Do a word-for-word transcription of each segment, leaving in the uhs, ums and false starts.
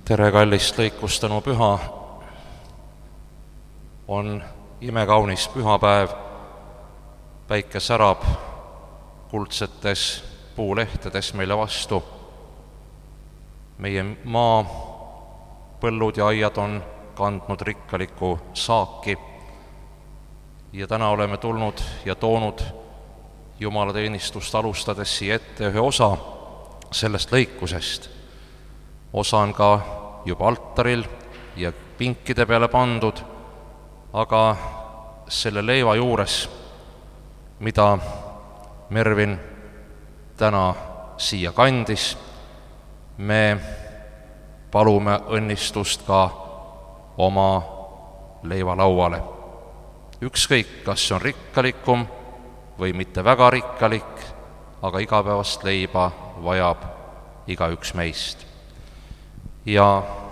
tere, kallist lõikustanu püha! On imekaunis pühapäev, päike särab kuldsetes puulehtedes meile vastu. Meie maa, põllud ja aiad on kandnud rikkalikku saaki ja täna oleme tulnud ja toonud jumalateenistust alustades siia ette ühe osa sellest lõikusest. Osa on ka juba altaril ja pinkide peale pandud, aga selle leiva juures, mida Mervin täna siia kandis, me palume õnnistust ka oma leivalauale. Ükskõik, kas see on rikkalikum või mitte väga rikkalik, aga igapäevast leiba vajab igaüks meist. Ja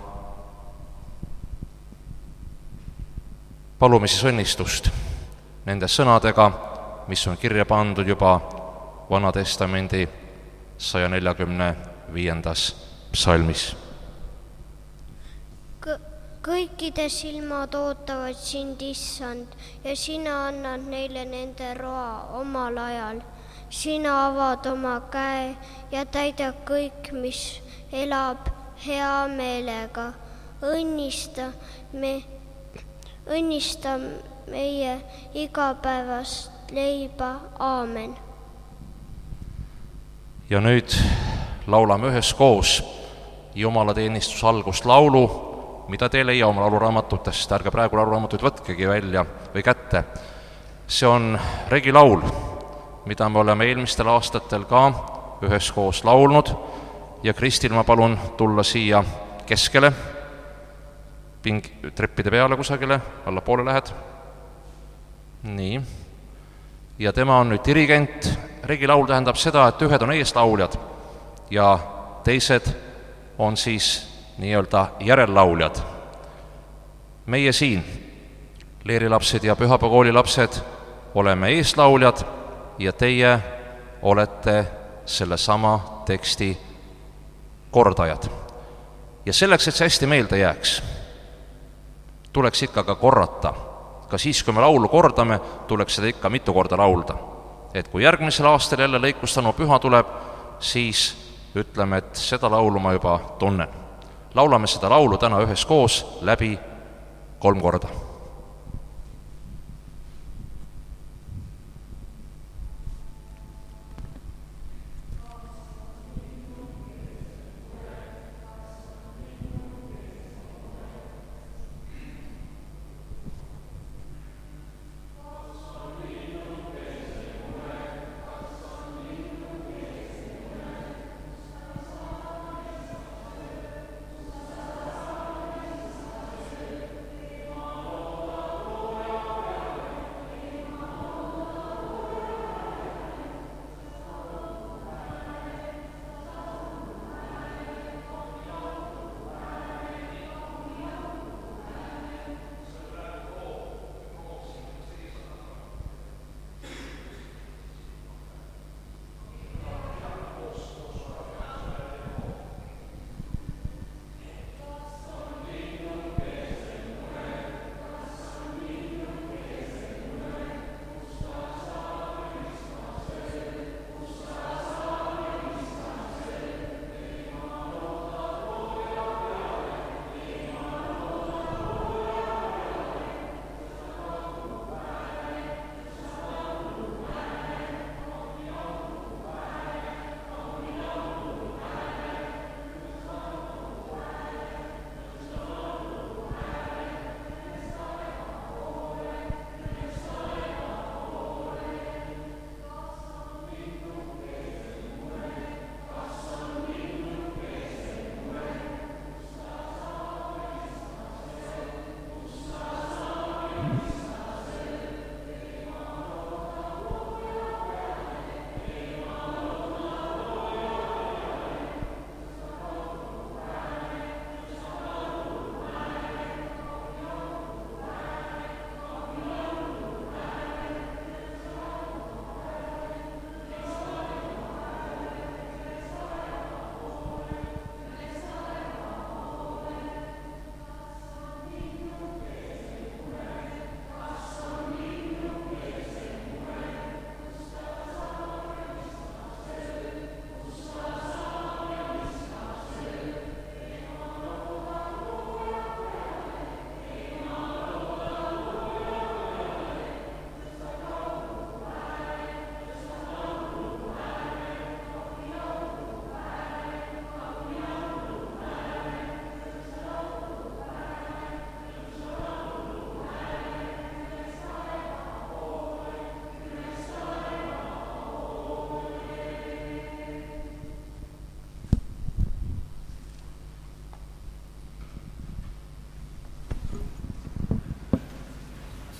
palume siis õnnistust nende sõnadega, mis on kirja pandud juba Vana Testamendi saja neljakümne viiendas psalmis. Kõikide silmad ootavad sind, Issand, ja sina annad neile nende roa omal ajal. Sina avad oma käe ja täidad kõik, mis elab hea meelega. Õnnista, me, õnnista meie igapäevast leiba. Aamen. Ja nüüd laulame üheskoos jumalateenistuse algust laulu, mida te ei leia oma lauluraamatutest. Ärge praegu lauluraamatuid võtkegi välja või kätte. See on regilaul, mida me oleme eelmistel aastatel ka üheskoos laulnud. Ja Kristil ma palun tulla siia keskele, ping, treppide peale kusagile, allapoole lähed. Nii. Ja tema on nüüd dirigent. Regilaul tähendab seda, et ühed on eeslauljad ja teised on siis nii-öelda järellauljad. Meie siin, leerilapsed ja pühapäevakooli lapsed, oleme eeslauljad ja teie olete selle sama teksti kordajad. Ja selleks, et see hästi meelde jääks, tuleks ikka ka korrata. Ka siis, kui me laulu kordame, tuleks seda ikka mitu korda laulda. Et kui järgmisel aastal jälle lõikustanu püha tuleb, siis ütleme, et seda laulu ma juba tunnen. Laulame seda laulu täna üheskoos läbi kolm korda.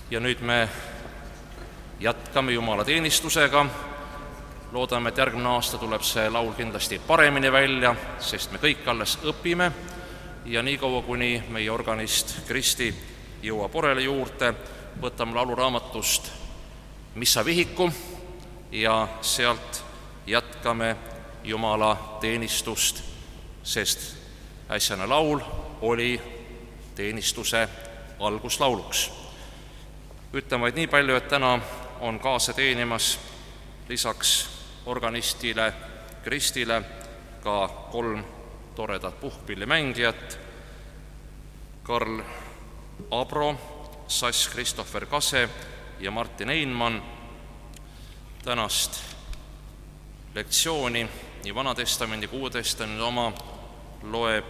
ja nüüd me jätkame jumalateenistusega. Loodame, et järgmine aasta tuleb see laul kindlasti paremini välja, sest me kõik alles õpime ja niikaua, kuni meie organist Kristi jõuab oreli juurde, võtame lauluraamatust Missa vihiku ja sealt jätkame Jumala teenistust, sest äsjane laul oli teenistuse alguslauluks. Ütlen vaid nii palju, et täna on kaasa teenimas lisaks organistile Kristile ka kolm toredat puhkpillimängijat, Karl Abro, Sass Christopher Kase ja Martin Einmann. Tänast lektsiooni, nii Vanatestamendi kui Uue-testamendi oma, loeb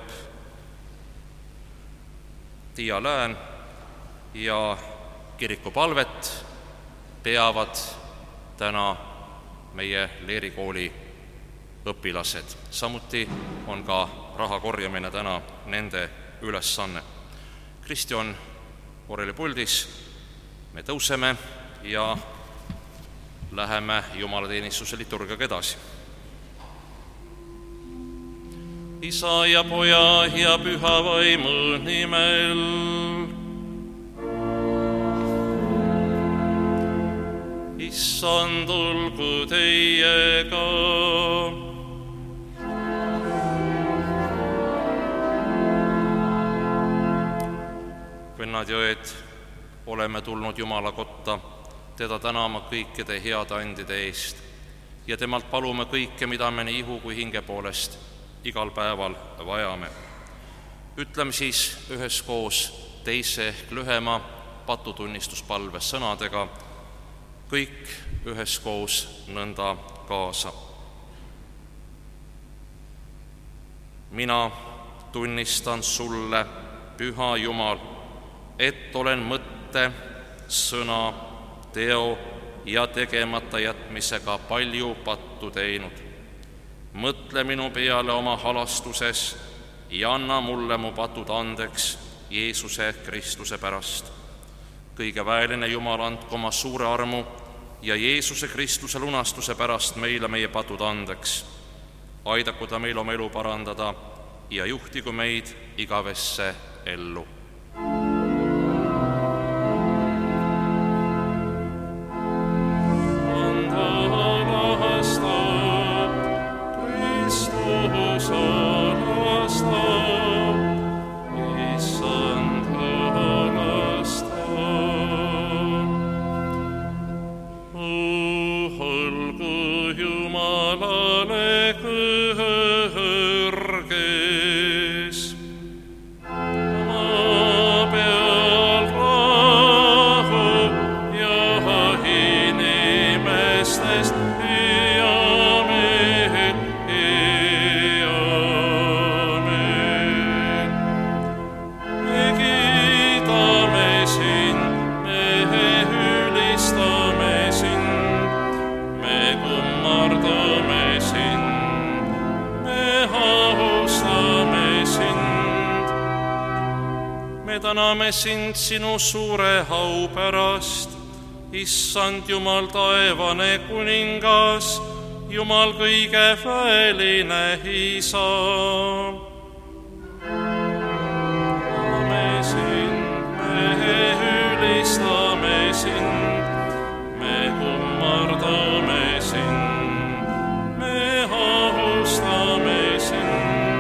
Tiia Lään ja kirikupalvet peavad täna meie leerikooli õpilased. Samuti on ka raha korjamine täna nende ülesanne. Kristi on oreli puldis, me tõuseme ja läheme jumalateenistuse liturgiaga edasi. Isa ja Poja ja Püha Vaimu nimel. Issand olgu teiega. Vennad ja õed, oleme tulnud Jumala kotta, teda tänama kõikide heade andide eest ja temalt palume kõike, mida me nii ihu kui hinge poolest igal päeval vajame. Ütleme siis üheskoos teise ehk lühema patutunnistuspalve sõnadega, kõik üheskoos nõnda kaasa. Mina tunnistan sulle, Püha Jumal, et olen mõtte, sõna, teo ja tegemata jätmisega palju pattu teinud. Mõtle minu peale oma halastuses ja anna mulle mu patud andeks Jeesuse Kristuse pärast. Kõige väeline Jumal, andku oma suure armu ja Jeesuse Kristuse lunastuse pärast meile meie patud andeks. Aidaku ta meil oma elu parandada ja juhtigu meid igavesse ellu. Täname sind sinu suure au pärast, Issand Jumal taevane kuningas, Jumal kõige väeline Isa. Me sind, me ülistame sind, me kummardame sind, me austame sind.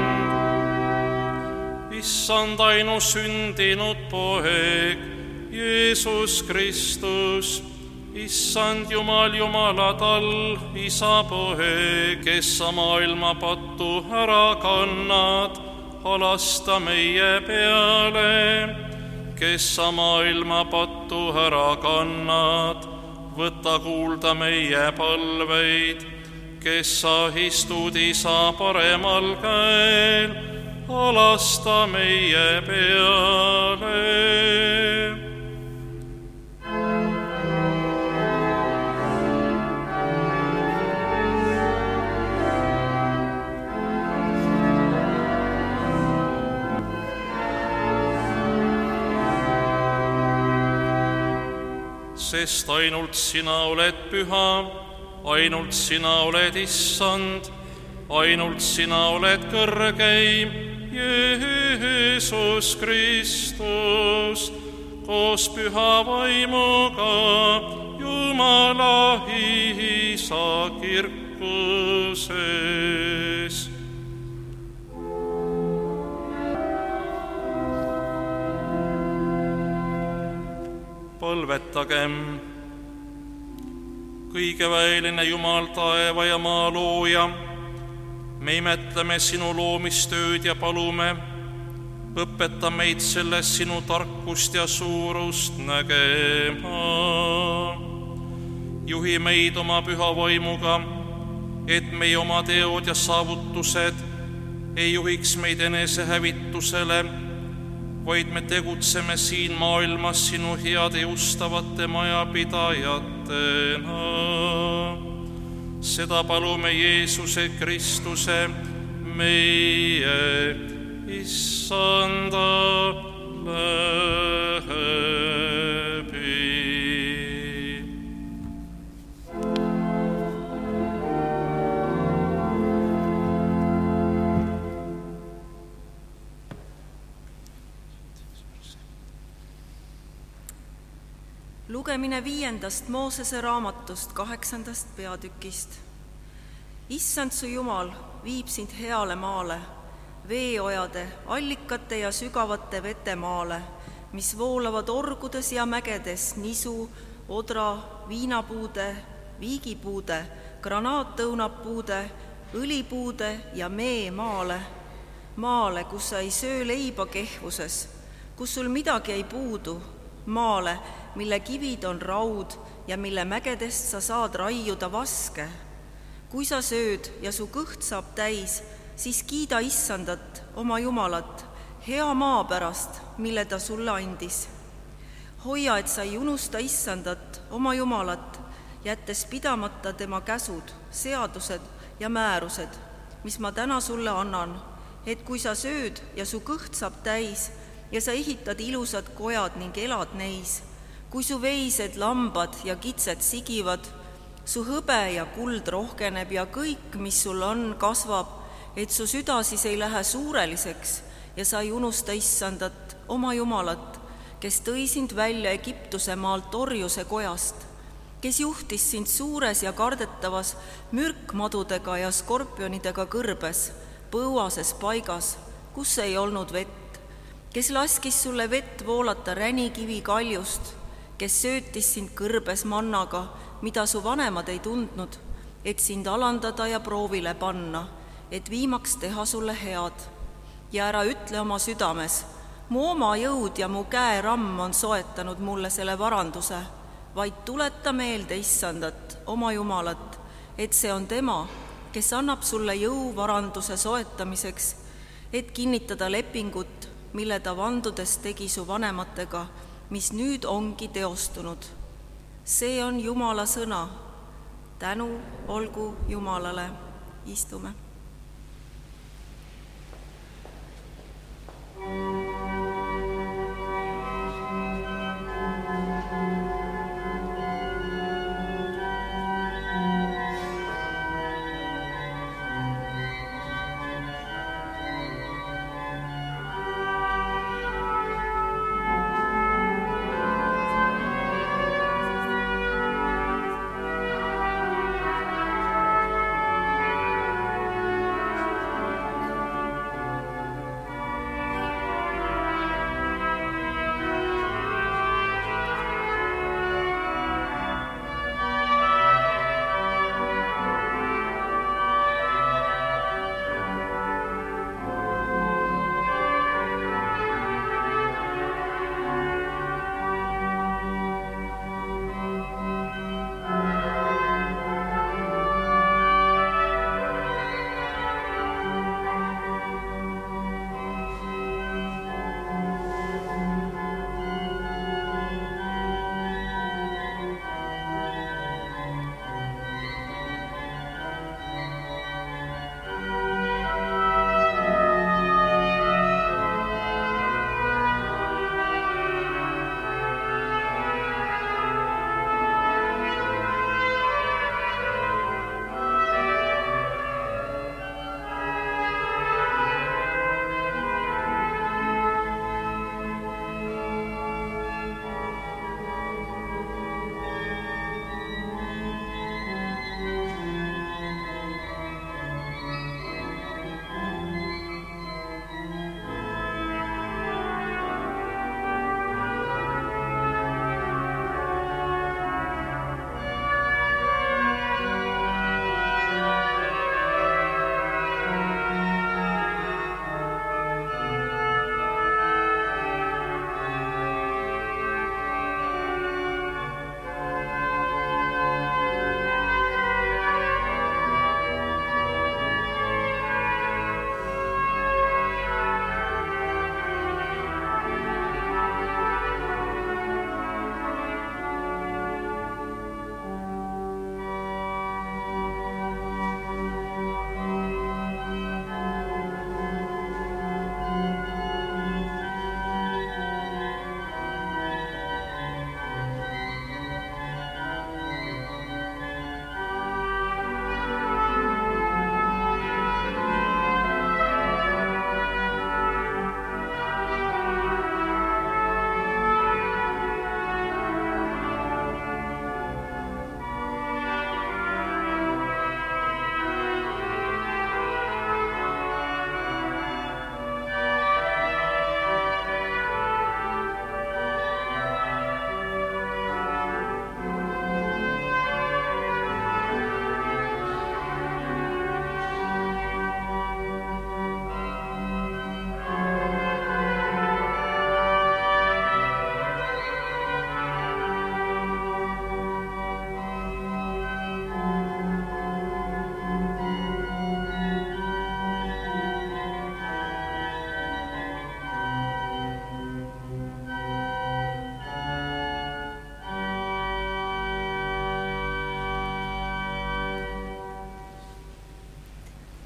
Issand ainusündinud poeg, Jeesus Kristus, Issand Jumal, Jumala tal, Isa poeg, kes sa maailma pattu ära kannad, halasta meie peale, kes sa maailma pattu ära kannad, võta kuulda meie palveid, kes sa istud Isa paremal käel, halasta meie peale. sest ainult sina oled püha, ainult sina oled issand, ainult sina oled kõrgeim, Jeesus Kristus, koos püha vaimuga, Jumala Isa kirkuses. Palvetagem. Kõigeväeline Jumal, taeva ja maa looja, me imetleme sinu loomistööd ja palume, õpeta meid selles sinu tarkust ja suurust nägema. Juhi meid oma püha vaimuga, et meie oma teod ja saavutused ei juhiks meid enesehävitusele, vaid me tegutseme siin maailmas sinu head justavate majapidajatena. Seda palume Jeesuse Kristuse, meie issanda läbi. Lugemine viiendast Moosese raamatust kaheksandast peatükist. Issand su Jumal viib sind heale maale, veeojade, allikate ja sügavate vetemaale, mis voolavad orgudes ja mägedes nisu, odra, viinapuude, viigipuude, granaattõunapuude, õlipuude ja mee maale. Maale, kus sa ei söö leiba kehvuses, kus sul midagi ei puudu, maale, mille kivid on raud ja mille mägedest sa saad raiuda vaske. Kui sa sööd ja su kõht saab täis, siis kiida Issandat, oma Jumalat, hea maa pärast, mille ta sulle andis. Hoia, et sa ei unusta Issandat, oma Jumalat, jättes pidamata tema käsud, seadused ja määrused, mis ma täna sulle annan, et kui sa sööd ja su kõht saab täis ja sa ehitad ilusad kojad ning elad neis, kui su veised, lambad ja kitsed sigivad, su hõbe ja kuld rohkeneb ja kõik, mis sul on, kasvab, et su süda siis ei lähe suureliseks ja sa ei unusta Issandat, oma Jumalat, kes tõi sind välja Egiptuse maalt orjuse kojast, kes juhtis sind suures ja kardetavas mürkmadudega ja skorpionidega kõrbes, põuases paigas, kus ei olnud vett, kes laskis sulle vett voolata ränikivi kaljust, kes söötis sind kõrbes mannaga, mida su vanemad ei tundnud, et sind alandada ja proovile panna, et viimaks teha sulle head. Ja ära ütle oma südames, mu oma jõud ja mu käeramm on soetanud mulle selle varanduse, vaid tuleta meelde Issandat, oma Jumalat, et see on tema, kes annab sulle jõu varanduse soetamiseks, et kinnitada lepingut, mille ta vandudes tegi su vanematega, mis nüüd ongi teostunud. See on Jumala sõna. Tänu olgu Jumalale. Istume.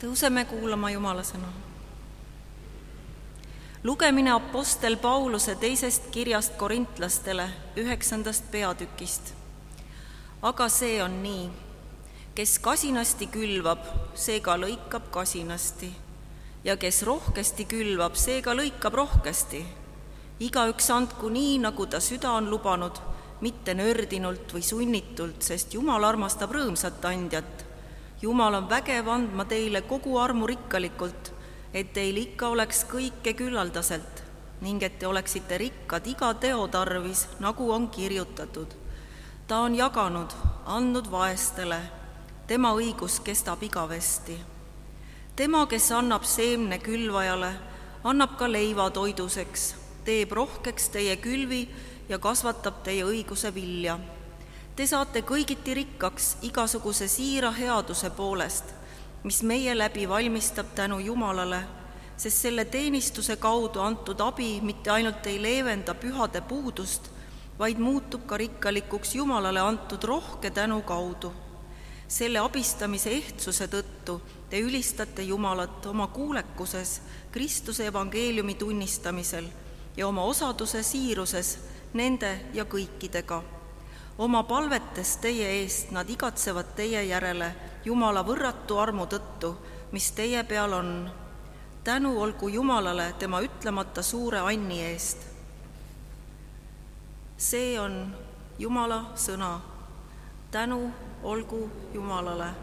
Tõuseme kuulama Jumala sõna. Lugemine apostel Pauluse teisest kirjast korintlastele üheksandast peatükist. Aga see on nii, kes kasinasti külvab, see ka lõikab kasinasti, ja kes rohkesti külvab, see ka lõikab rohkesti. Igaüks andku nii, nagu ta süda on lubanud, mitte nördinult või sunnitult, sest Jumal armastab rõõmsat andjat. Jumal on vägev andma teile kogu armu rikkalikult, et teil ikka oleks kõike küllaldaselt ning et te oleksite rikkad iga teo tarvis, nagu on kirjutatud. Ta on jaganud, andnud vaestele, tema õigus kestab igavesti. Tema, kes annab seemne külvajale, annab ka leiva toiduseks, teeb rohkeks teie külvi ja kasvatab teie õiguse vilja. Te saate kõigiti rikkaks igasuguse siira headuse poolest, mis meie läbi valmistab tänu Jumalale, sest selle teenistuse kaudu antud abi mitte ainult ei leevenda pühade puudust, vaid muutub ka rikkalikuks Jumalale antud rohke tänu kaudu. Selle abistamise ehtsuse tõttu te ülistate Jumalat oma kuulekuses Kristuse evangeeliumi tunnistamisel ja oma osaduse siiruses nende ja kõikidega. Oma palvetes teie eest nad igatsevad teie järele Jumala võrratu armu tõttu, mis teie peal on. Tänu olgu Jumalale tema ütlemata suure anni eest. See on Jumala sõna. Tänu olgu Jumalale.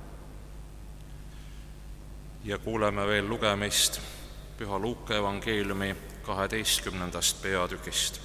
Ja kuuleme veel lugemist Püha Luuka evangeeliumi kaheteistkümnendast peatükist.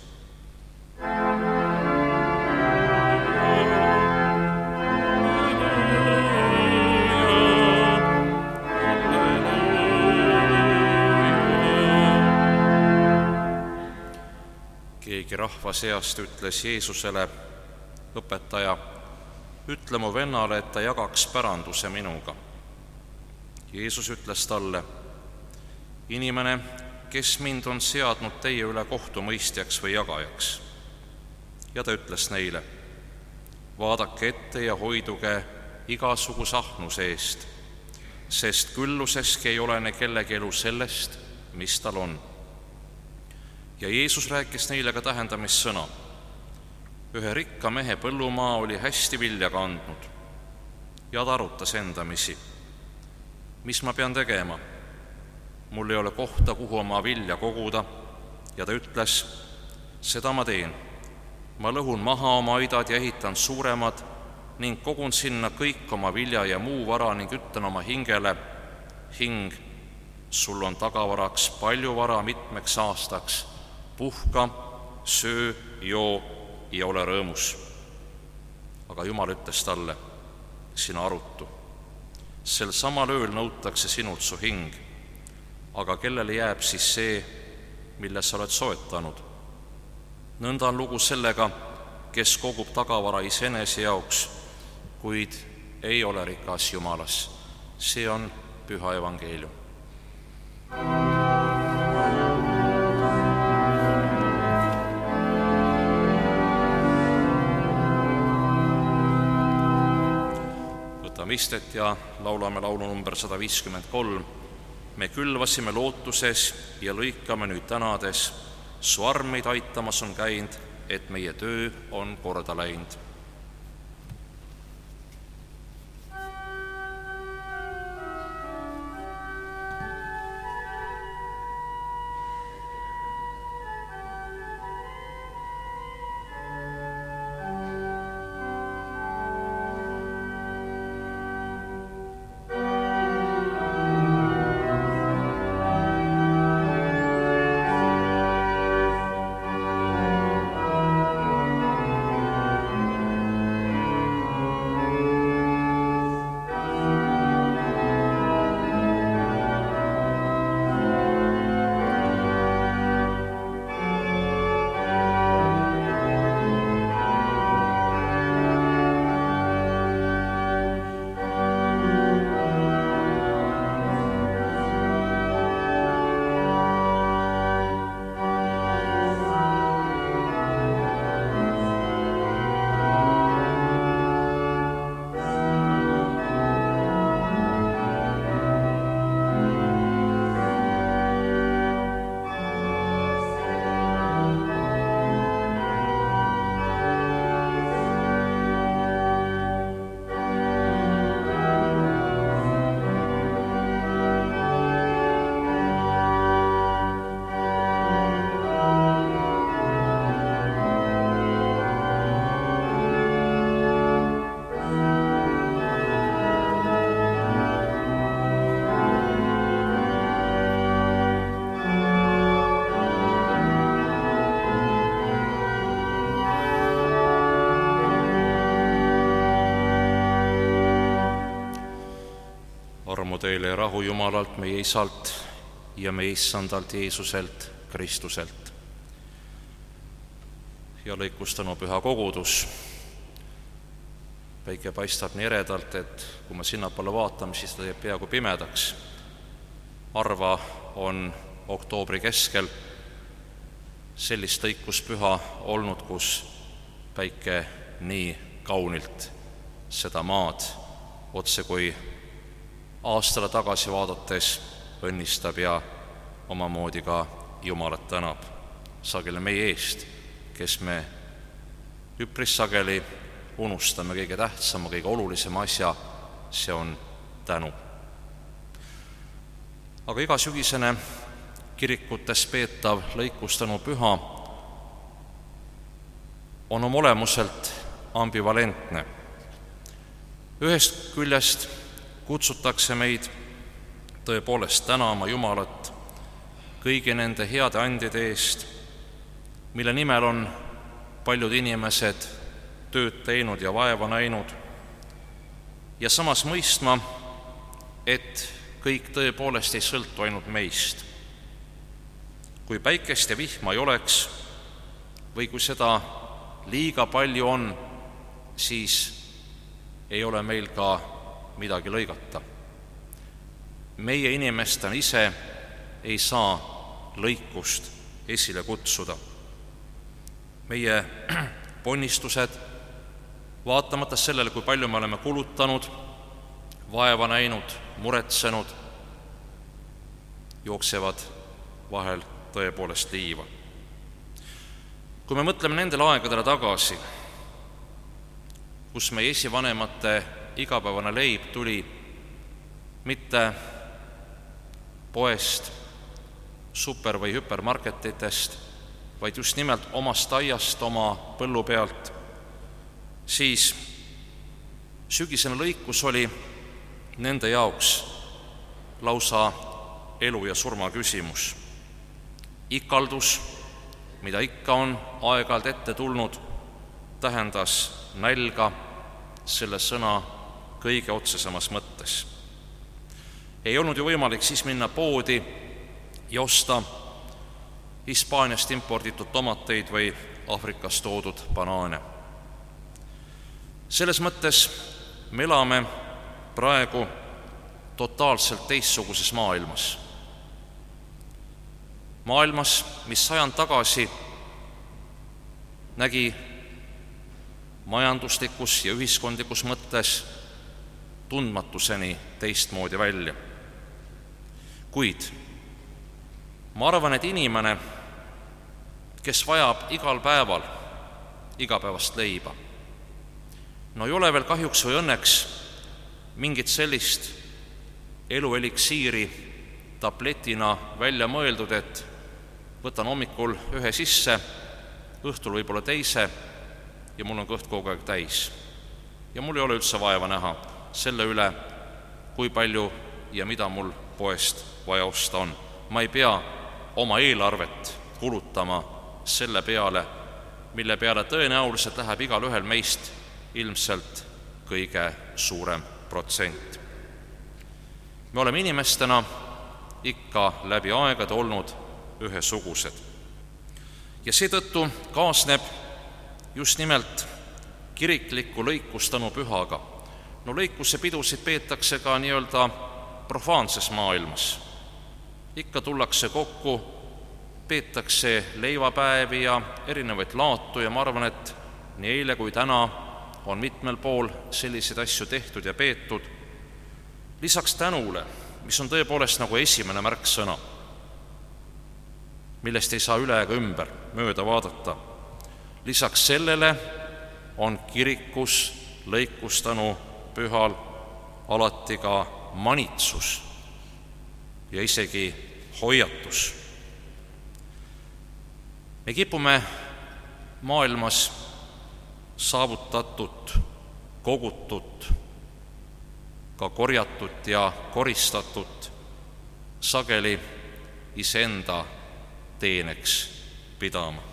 Keegi rahva seast ütles Jeesusele, õpetaja, ütle mu vennale, et ta jagaks päranduse minuga. Jeesus ütles talle, inimene, kes mind on seadnud teie üle kohtumõistjaks või jagajaks. Ja ta ütles neile, vaadake ette ja hoiduge igasuguse ahnuse eest, sest külluseski ei olene kellegi elu sellest, mis tal on. Ja Jeesus rääkis neile ka tähendamissõna. Ühe rikka mehe põllumaa oli hästi vilja kandnud ja ta arutas endamisi. Mis ma pean tegema? Mul ei ole kohta, kuhu oma vilja koguda, ja ta ütles, seda ma teen. Ma lõhun maha oma aidad ja ehitan suuremad ning kogun sinna kõik oma vilja ja muu vara ning ütlen oma hingele, hing, sul on tagavaraks palju vara mitmeks aastaks, puhka, söö, joo ja ole rõõmus. Aga Jumal ütles talle, sina arutu. Sel samal ööl nõutakse sinult su hing, aga kellele jääb siis see, mille sa oled soetanud? Nõnda on lugu sellega, kes kogub tagavara iseenese jaoks, kuid ei ole rikas Jumalas. See on püha evangeelium. Võtame istet ja laulame laulu number sada viiskümmend kolm. Me külvasime lootuses ja lõikame nüüd tänades. Su arm meid aitamas on käinud, et meie töö on korda läinud. au teile ja rahu Jumalalt, meie Isalt ja meie Issandalt Jeesuselt Kristuselt. Ja lõikustanu püha kogudus. Päike paistab nii eredalt, et kui me sinnapoole vaatame, siis ta teeb peaaegu pimedaks. Harva on oktoobri keskel sellist lõikuspüha olnud, kus päike nii kaunilt seda maad otse kui aastale tagasi vaadates õnnistab ja omamoodi ka Jumalat tänab. Sageli meie eest, kes me üpris sageli unustame kõige tähtsama, kõige olulisema asja, see on tänu. Aga iga sügisene kirikutes peetav lõikustanu püha on oma olemuselt ambivalentne. Ühest küljest kutsutakse meid tõepoolest tänama Jumalat kõigi nende heade andide eest, mille nimel on paljud inimesed tööd teinud ja vaeva näinud, ja samas mõistma, et kõik tõepoolest ei sõltu ainult meist. Kui päikest ja vihma ei oleks või kui seda liiga palju on, siis ei ole meil ka midagi lõigata. Meie inimestena ise ei saa lõikust esile kutsuda. Meie ponnistused, vaatamata sellele, kui palju me oleme kulutanud, vaeva näinud, muretsenud, jooksevad vahel tõepoolest liiva. Kui me mõtleme nendele aegadele tagasi, kus meie esivanemate igapäevane leib tuli mitte poest, super- või hüpermarketitest, vaid just nimelt omast aiast, oma põllu pealt, siis sügisene lõikus oli nende jaoks lausa elu ja surma küsimus. Ikaldus, mida ikka on aeg-ajalt ette tulnud, tähendas nälga selle sõna kõige otsesemas mõttes. Ei olnud ju võimalik siis minna poodi ja osta Hispaaniast imporditud tomateid või Aafrikast toodud banaane. Selles mõttes me elame praegu totaalselt teistsuguses maailmas. Maailmas, mis sajand tagasi nägi majanduslikus ja ühiskondlikus mõttes tundmatuseni teistmoodi välja. Kuid ma arvan, et inimene, kes vajab igal päeval igapäevast leiba, no ei ole veel kahjuks või õnneks mingit sellist elueliksiiri tabletina välja mõeldud, et võtan hommikul ühe sisse, õhtul võib-olla teise ja mul on kõht kogu aeg täis. Ja mul ei ole üldse vaeva näha selle üle, kui palju ja mida mul poest vaja osta on. Ma ei pea oma eelarvet kulutama selle peale, mille peale tõenäoliselt läheb igal ühel meist ilmselt kõige suurem protsent. Me oleme inimestena ikka läbi aegade olnud ühesugused. Ja seetõttu kaasneb just nimelt kirikliku lõikustanu pühaga. No lõikuse pidusid peetakse ka nii-öelda profaanses maailmas. Ikka tullakse kokku, peetakse leivapäevi ja erinevaid laatu ja ma arvan, et nii eile kui täna on mitmel pool selliseid asju tehtud ja peetud. Lisaks tänule, mis on tõepoolest nagu esimene märksõna, millest ei saa üle ega ümber mööda vaadata. Lisaks sellele on kirikus lõikustanu pühal alati ka manitsus ja isegi hoiatus. Me kipume maailmas saavutatud, kogutut, ka korjatut ja koristatut sageli iseenda teeneks pidama.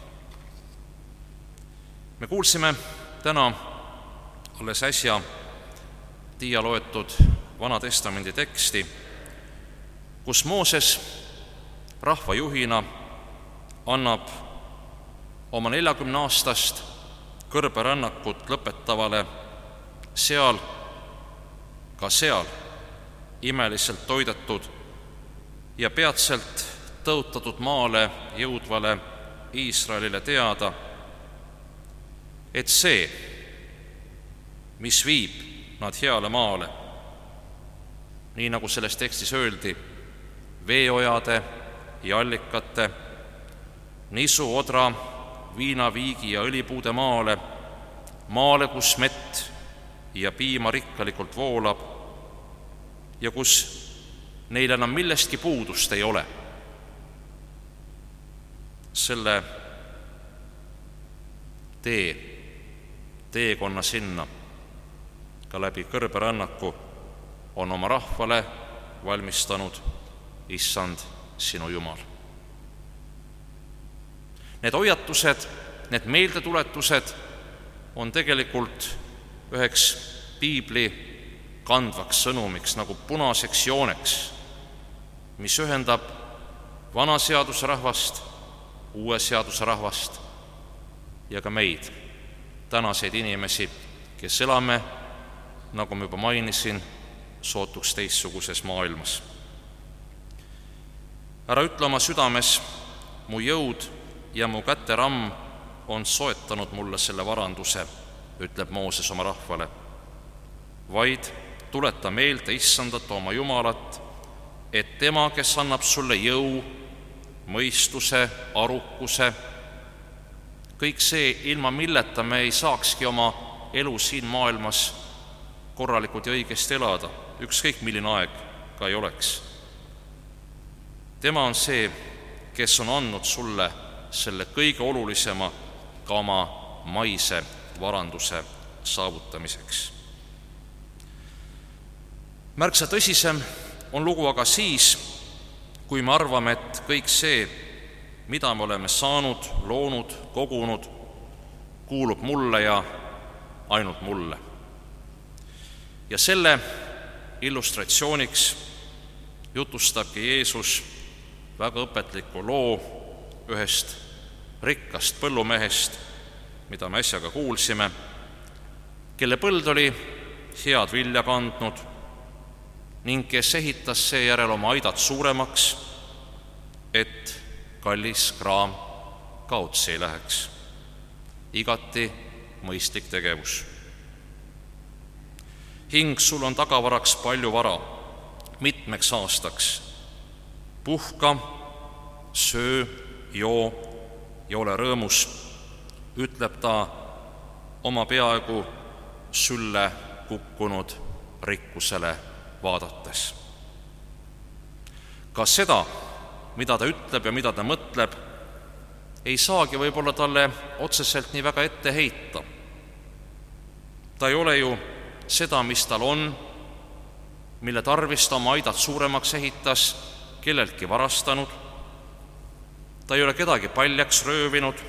Me kuulsime täna alles äsja Tiia loetud Vana-testamendi teksti, kus Mooses rahvajuhina annab oma neljakümneaastast kõrberännakut lõpetavale seal, ka seal imeliselt toidetud ja peatselt tõotatud maale jõudvale Iisraelile teada, et see, mis viib nad heale maale, nii nagu selles tekstis öeldi, veeojade ja allikate, nisu, odra, viinaviigi ja õlipuude maale, maale, kus mett ja piima rikkalikult voolab ja kus neil enam millestki puudust ei ole. Selle tee, teekonna sinna ka läbi kõrberännaku on oma rahvale valmistanud Issand, sinu Jumal. Need hoiatused, need meeldetuletused on tegelikult üheks piibli kandvaks sõnumiks, nagu punaseks jooneks, mis ühendab vana seaduse rahvast, uue seaduse rahvast ja ka meid, tänaseid inimesi, kes elame, nagu ma juba mainisin, sootuks teistsuguses maailmas. Ära ütle oma südames, mu jõud ja mu käteramm on soetanud mulle selle varanduse, ütleb Mooses oma rahvale, vaid tuleta meelde Issandat oma Jumalat, et tema, kes annab sulle jõu, mõistuse, arukuse, kõik see, ilma milleta me ei saakski oma elu siin maailmas korralikult ja õigesti elada, ükskõik milline aeg ka ei oleks. Tema on see, kes on andnud sulle selle kõige olulisema ka oma maise varanduse saavutamiseks. Märksa tõsisem on lugu aga siis, kui me arvame, et kõik see, mida me oleme saanud, loonud, kogunud, kuulub mulle ja ainult mulle. Ja selle illustratsiooniks jutustabki Jeesus väga õpetliku loo ühest rikkast põllumehest, mida me äsja ka kuulsime, kelle põld oli head vilja kandnud ning kes ehitas seejärel oma aidad suuremaks, et kallis kraam kaotsi ei läheks. Igati mõistlik tegevus. Hing, sul on tagavaraks palju vara, mitmeks aastaks. Puhka, söö, joo ja ole rõõmus, ütleb ta oma peaaegu sülle kukkunud rikkusele vaadates. Ka seda, mida ta ütleb ja mida ta mõtleb, ei saagi võib-olla talle otseselt nii väga ette heita. Ta ei ole ju seda, mis tal on, mille tarvis ta oma aidad suuremaks ehitas, kelleltki varastanud. Ta ei ole kedagi paljaks röövinud.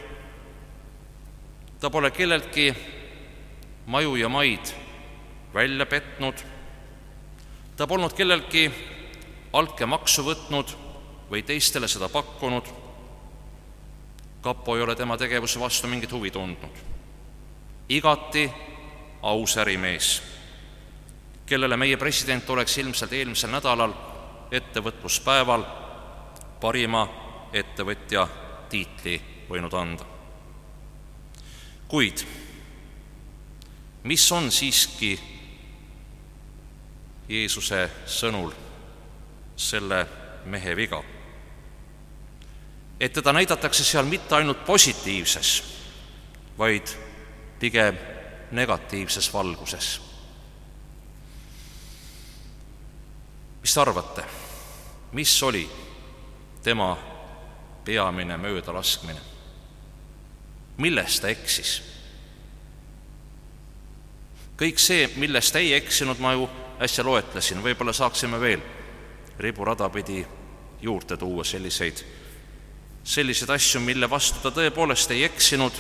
Ta pole kelleltki maju ja maid välja petnud. Ta polnud kelleltki altkäemaksu võtnud või teistele seda pakkunud. Kapo ei ole tema tegevuse vastu mingit huvi tundnud. Igati aus ärimees, kellele meie president oleks ilmselt eelmisel nädalal ettevõtluspäeval parima ettevõtja tiitli võinud anda. Kuid mis on siiski Jeesuse sõnul selle mehe viga? Et teda näidatakse seal mitte ainult positiivses, vaid pigem negatiivses valguses. Mis te arvate, mis oli tema peamine möödalaskmine? Milles ta eksis? Kõik see, milles ta ei eksinud, ma ju äsja loetlesin, võib-olla saaksime veel riburada pidi juurde tuua selliseid, selliseid asju, mille vastu ta tõepoolest ei eksinud,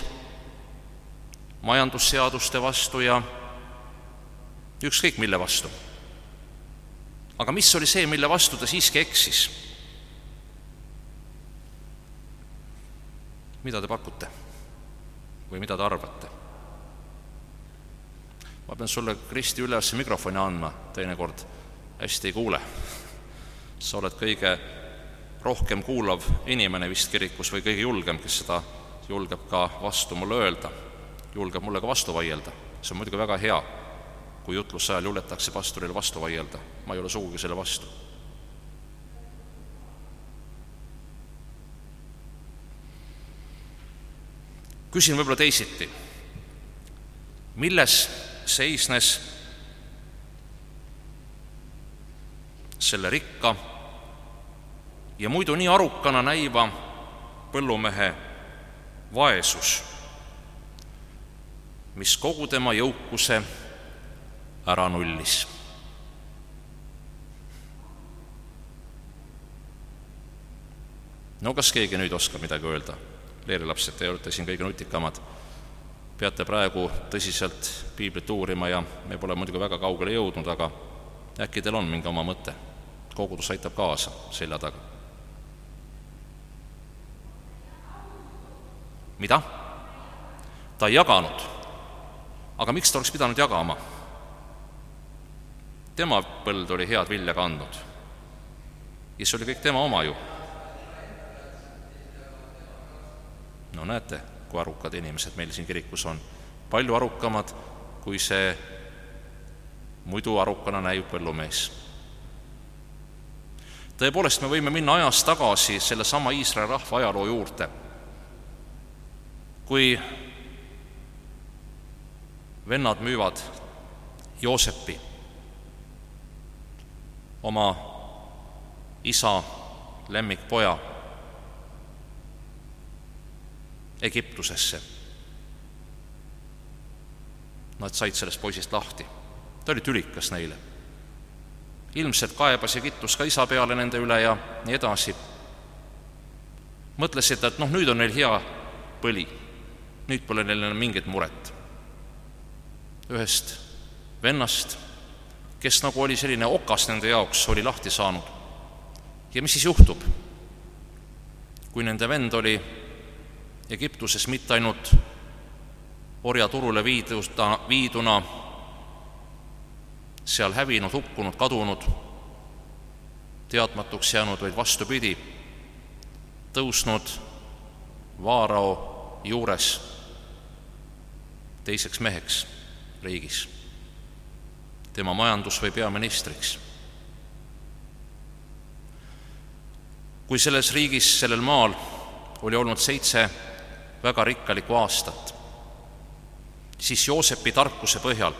majandusseaduste vastu ja ükskõik mille vastu. aga mis oli see, mille vastu ta siiski eksis? Mida te pakute? Või mida te arvate? Ma pean sulle, Kristi, üles mikrofoni andma, teinekord hästi ei kuule. Sa oled kõige rohkem kuulav inimene vist kirikus või kõige julgem, kes seda julgeb ka vastu mulle öelda, julgeb mulle ka vastu vaielda. See on muidugi väga hea, kui jutluse ajal julgetakse pastorile vastu vaielda. Ma ei ole sugugi selle vastu. Küsin võib-olla teisiti. Milles seisnes selle rikka ja muidu nii arukana näiva põllumehe vaesus, mis kogu tema jõukuse ära nullis? No kas keegi nüüd oskab midagi öelda? Leerilapsed, te olete siin kõige nutikamad. Peate praegu tõsiselt piiblit uurima ja me pole muidugi väga kaugele jõudnud, aga äkki teil on mingi oma mõte. Kogudus aitab kaasa selja taga. Mida? Ta ei jaganud. Aga miks ta oleks pidanud jagama? Tema põld oli head vilja kandnud. Ja see oli kõik tema oma ju. No näete, kui arukad inimesed meil siin kirikus on. Palju arukamad, kui see muidu arukana näib põllumees. Tõepoolest, me võime minna ajas tagasi selle sama Iisraeli rahva ajaloo juurde, kui vennad müüvad Joosepi, oma isa lemmikpoja, Egiptusesse. Nad said sellest poisist lahti. Ta oli tülikas neile. Ilmselt kaebas ja kittus ka isa peale nende üle ja nii edasi. Mõtlesid, et noh, nüüd on neil hea põli. Nüüd pole neil mingit muret. Ühest vennast, kes nagu oli selline okas nende jaoks, oli lahti saanud. Ja mis siis juhtub? Kui nende vend oli Egiptuses mitte ainult orjaturule viiduna, viiduna seal hävinud, hukkunud, kadunud, teadmatuks jäänud, vaid vastupidi, tõusnud Vaarao juures teiseks meheks riigis, tema majandus- või peaministriks. Kui selles riigis, sellel maal oli olnud seitse väga rikkalikku aastat, siis Joosepi tarkuse põhjal,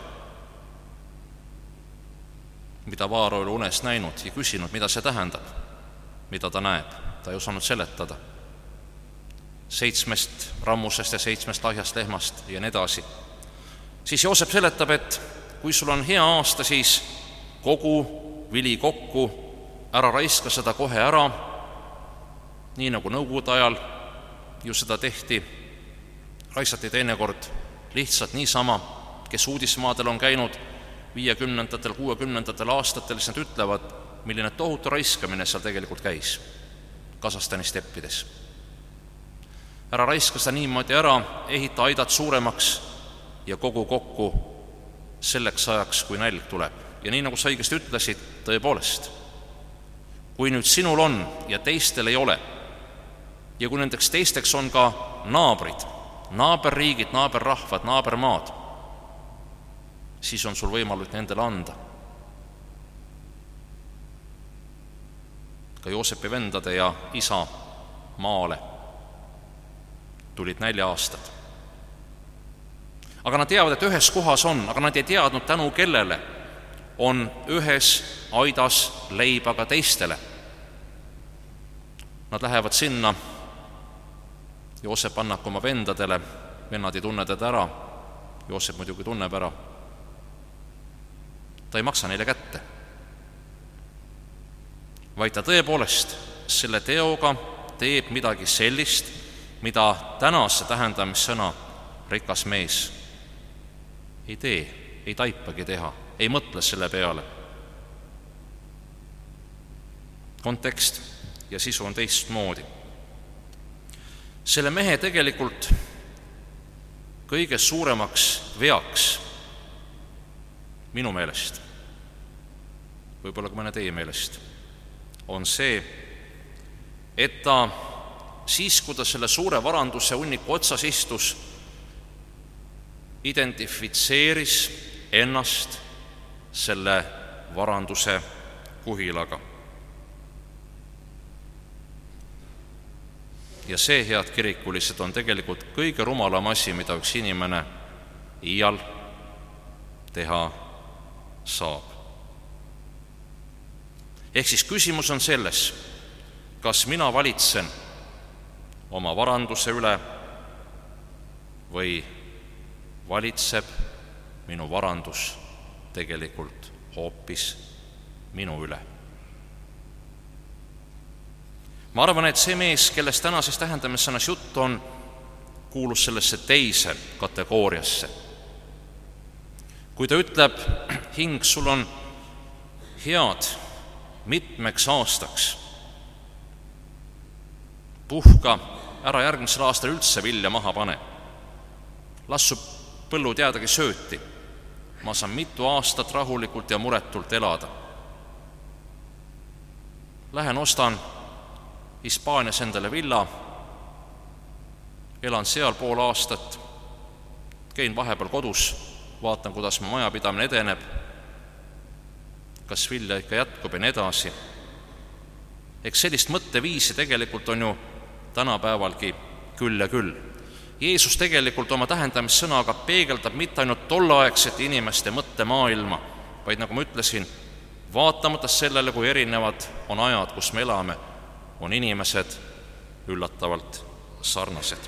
mida Vaaro oli unes näinud ja küsinud, mida see tähendab, mida ta näeb, ta ei osanud seletada. Seitsmest rammusest ja seitsmest lahjast lehmast ja nii edasi. Siis Joosep seletab, et kui sul on hea aasta, siis kogu vili kokku, ära raiska seda kohe ära, nii nagu nõukogude ajal ju seda tehti, raisati teinekord lihtsalt niisama, kes uudismaadel on käinud viiekümnendatel, kuuekümnendatel aastatel, siis nad ütlevad, milline tohutu raiskamine seal tegelikult käis Kasahstani steppides. Ära raiska seda niimoodi ära, ehita aidad suuremaks ja kogu kokku selleks ajaks, kui nälg tuleb. Ja nii nagu sa õigesti ütlesid, tõepoolest, kui nüüd sinul on ja teistel ei ole, ja kui nendeks teisteks on ka naabrid, naaberriigid, naaberrahvad, naabermaad, siis on sul võimalik nendele anda. Ka Joosepi vendade ja isa maale tulid nälja aastad. Aga nad teavad, et ühes kohas on, aga nad ei teadnud tänu kellele on ühes aidas leiba ka teistele. Nad lähevad sinna, Joosep annab oma vendadele, vennad ei tunne teda ära, Joosep muidugi tunneb ära. Ta ei maksa neile kätte, vaid ta tõepoolest selle teoga teeb midagi sellist, mida tänase tähendamissõna rikas mees ei tee, ei taipagi teha, ei mõtle selle peale. kontekst ja sisu on teistmoodi. Selle mehe tegelikult kõige suuremaks veaks minu meelest, võib-olla ka mõne teie meelest, on see, et ta siis, kui ta selle suure varanduse hunniku otsas istus, identifitseeris ennast selle varanduse kuhilaga. Ja see, head kirikulised, on tegelikult kõige rumalam asi, mida üks inimene iial teha saab. Ehk siis küsimus on selles, kas mina valitsen oma varanduse üle või valitseb minu varandus tegelikult hoopis minu üle. Ma arvan, et see mees, kellest tänases tähendamissõnas jutt on, kuulus sellesse teise kategooriasse. Kui ta ütleb, hing, sul on head mitmeks aastaks, puhka, ära järgmisel aastal üldse vilja maha pane, las su põllud jäädagi sööti, ma saan mitu aastat rahulikult ja muretult elada. Lähen ostan Hispaanias endale villa, elan seal pool aastat, käin vahepeal kodus, vaatan, kuidas mu majapidamine edeneb, kas vilja ikka jätkub ja nii edasi. Eks sellist mõtteviisi tegelikult on ju tänapäevalgi küll ja küll. Jeesus tegelikult oma tähendamissõnaga peegeldab mitte ainult tolleaegsete inimeste mõttemaailma, vaid nagu ma ütlesin, vaatamata sellele, kui erinevad on ajad, kus me elame, on inimesed üllatavalt sarnased.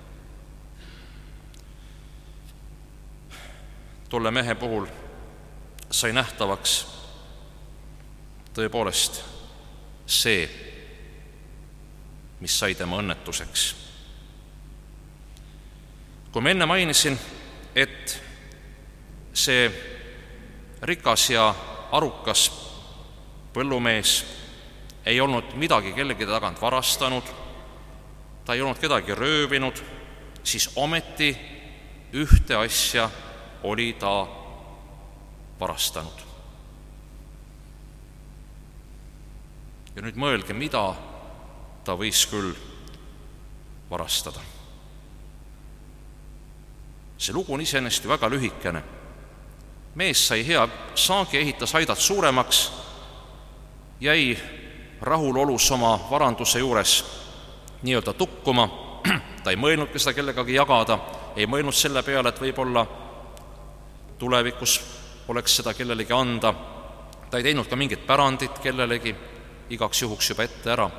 Tolle mehe puhul sai nähtavaks tõepoolest see, mis sai tema õnnetuseks. Kui ma enne mainisin, et see rikas ja arukas põllumees ei olnud midagi kellegi tagant varastanud, ta ei olnud kedagi röövinud, siis ometi ühte asja oli ta varastanud. Ja nüüd mõelge, mida ta võis küll varastada. See lugu on iseenesest ju väga lühikene. Mees sai hea saagi, ehitas aidat suuremaks, jäi rahulolus oma varanduse juures nii-öelda tukkuma, ta ei mõelnudki seda kellegagi jagada, ei mõelnud selle peale, et võib-olla tulevikus oleks seda kellelegi anda, ta ei teinud ka mingit pärandit kellelegi, igaks juhuks juba ette ära.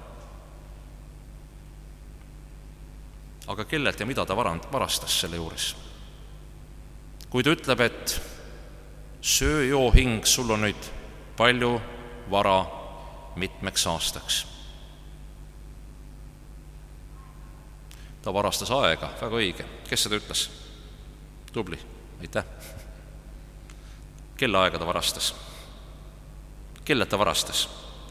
Aga kellelt ja mida ta varastas selle juures? Kui ta ütleb, et söö, joo, hing, sul on nüüd palju vara mitmeks aastaks. Ta varastas aega, väga õige. Kes seda ütles? Tubli, aitäh. Kelle aega ta varastas? Kelle ta varastas?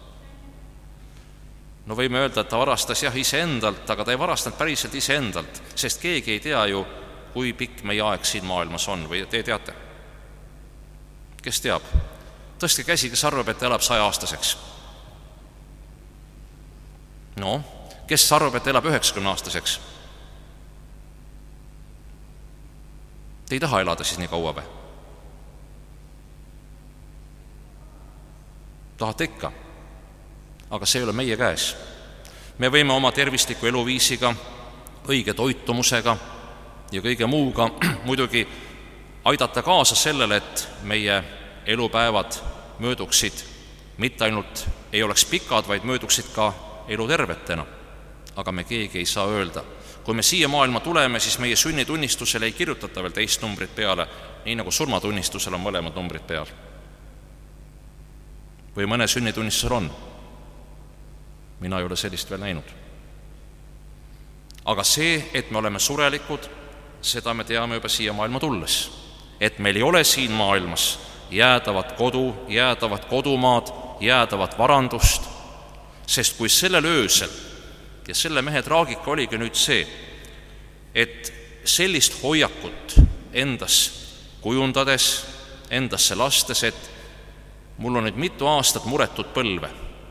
No võime öelda, et ta varastas jah iseendalt, aga ta ei varastanud päriselt iseendalt, sest keegi ei tea ju, kui pikk meie aeg siin maailmas on, või te teate? Kes teab? Tõstke käsi, kes arvab, et ta elab saja aastaseks. No, kes arvab, et elab üheksakümne aastaseks? Te ei taha elada siis nii kaua või? Tahate ikka? Aga see ei ole meie käes. Me võime oma tervisliku eluviisiga, õige toitumusega ja kõige muuga muidugi aidata kaasa sellele, et meie elupäevad mööduksid, mitte ainult ei oleks pikad, vaid mööduksid ka elu tervetena. Aga me keegi ei saa öelda. Kui me siia maailma tuleme, siis meie sünnitunnistusele ei kirjutata veel teist numbrit peale, nii nagu surmatunnistusel on mõlemad numbrid peal. Või mõne sünnitunnistusel on. Mina ei ole sellist veel näinud. Aga see, et me oleme surelikud, seda me teame juba siia maailma tulles. Et meil ei ole siin maailmas jäädavat kodu, jäädavat kodumaad, jäädavat varandust, Sest kui sellel öösel, ja selle mehe traagika oligi nüüd see, et sellist hoiakut endas kujundades, endasse lastes, et mul on nüüd mitu aastat muretut põlve.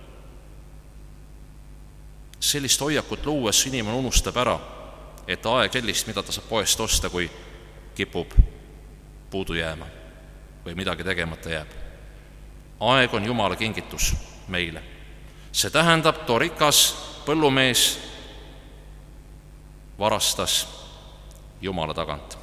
Sellist hoiakut luues inimene unustab ära, et aeg sellist, mida ta saab poest osta, kui kipub puudu jääma või midagi tegemata jääb. Aeg on Jumala kingitus meile. See tähendab, too rikas põllumees varastas Jumala tagant.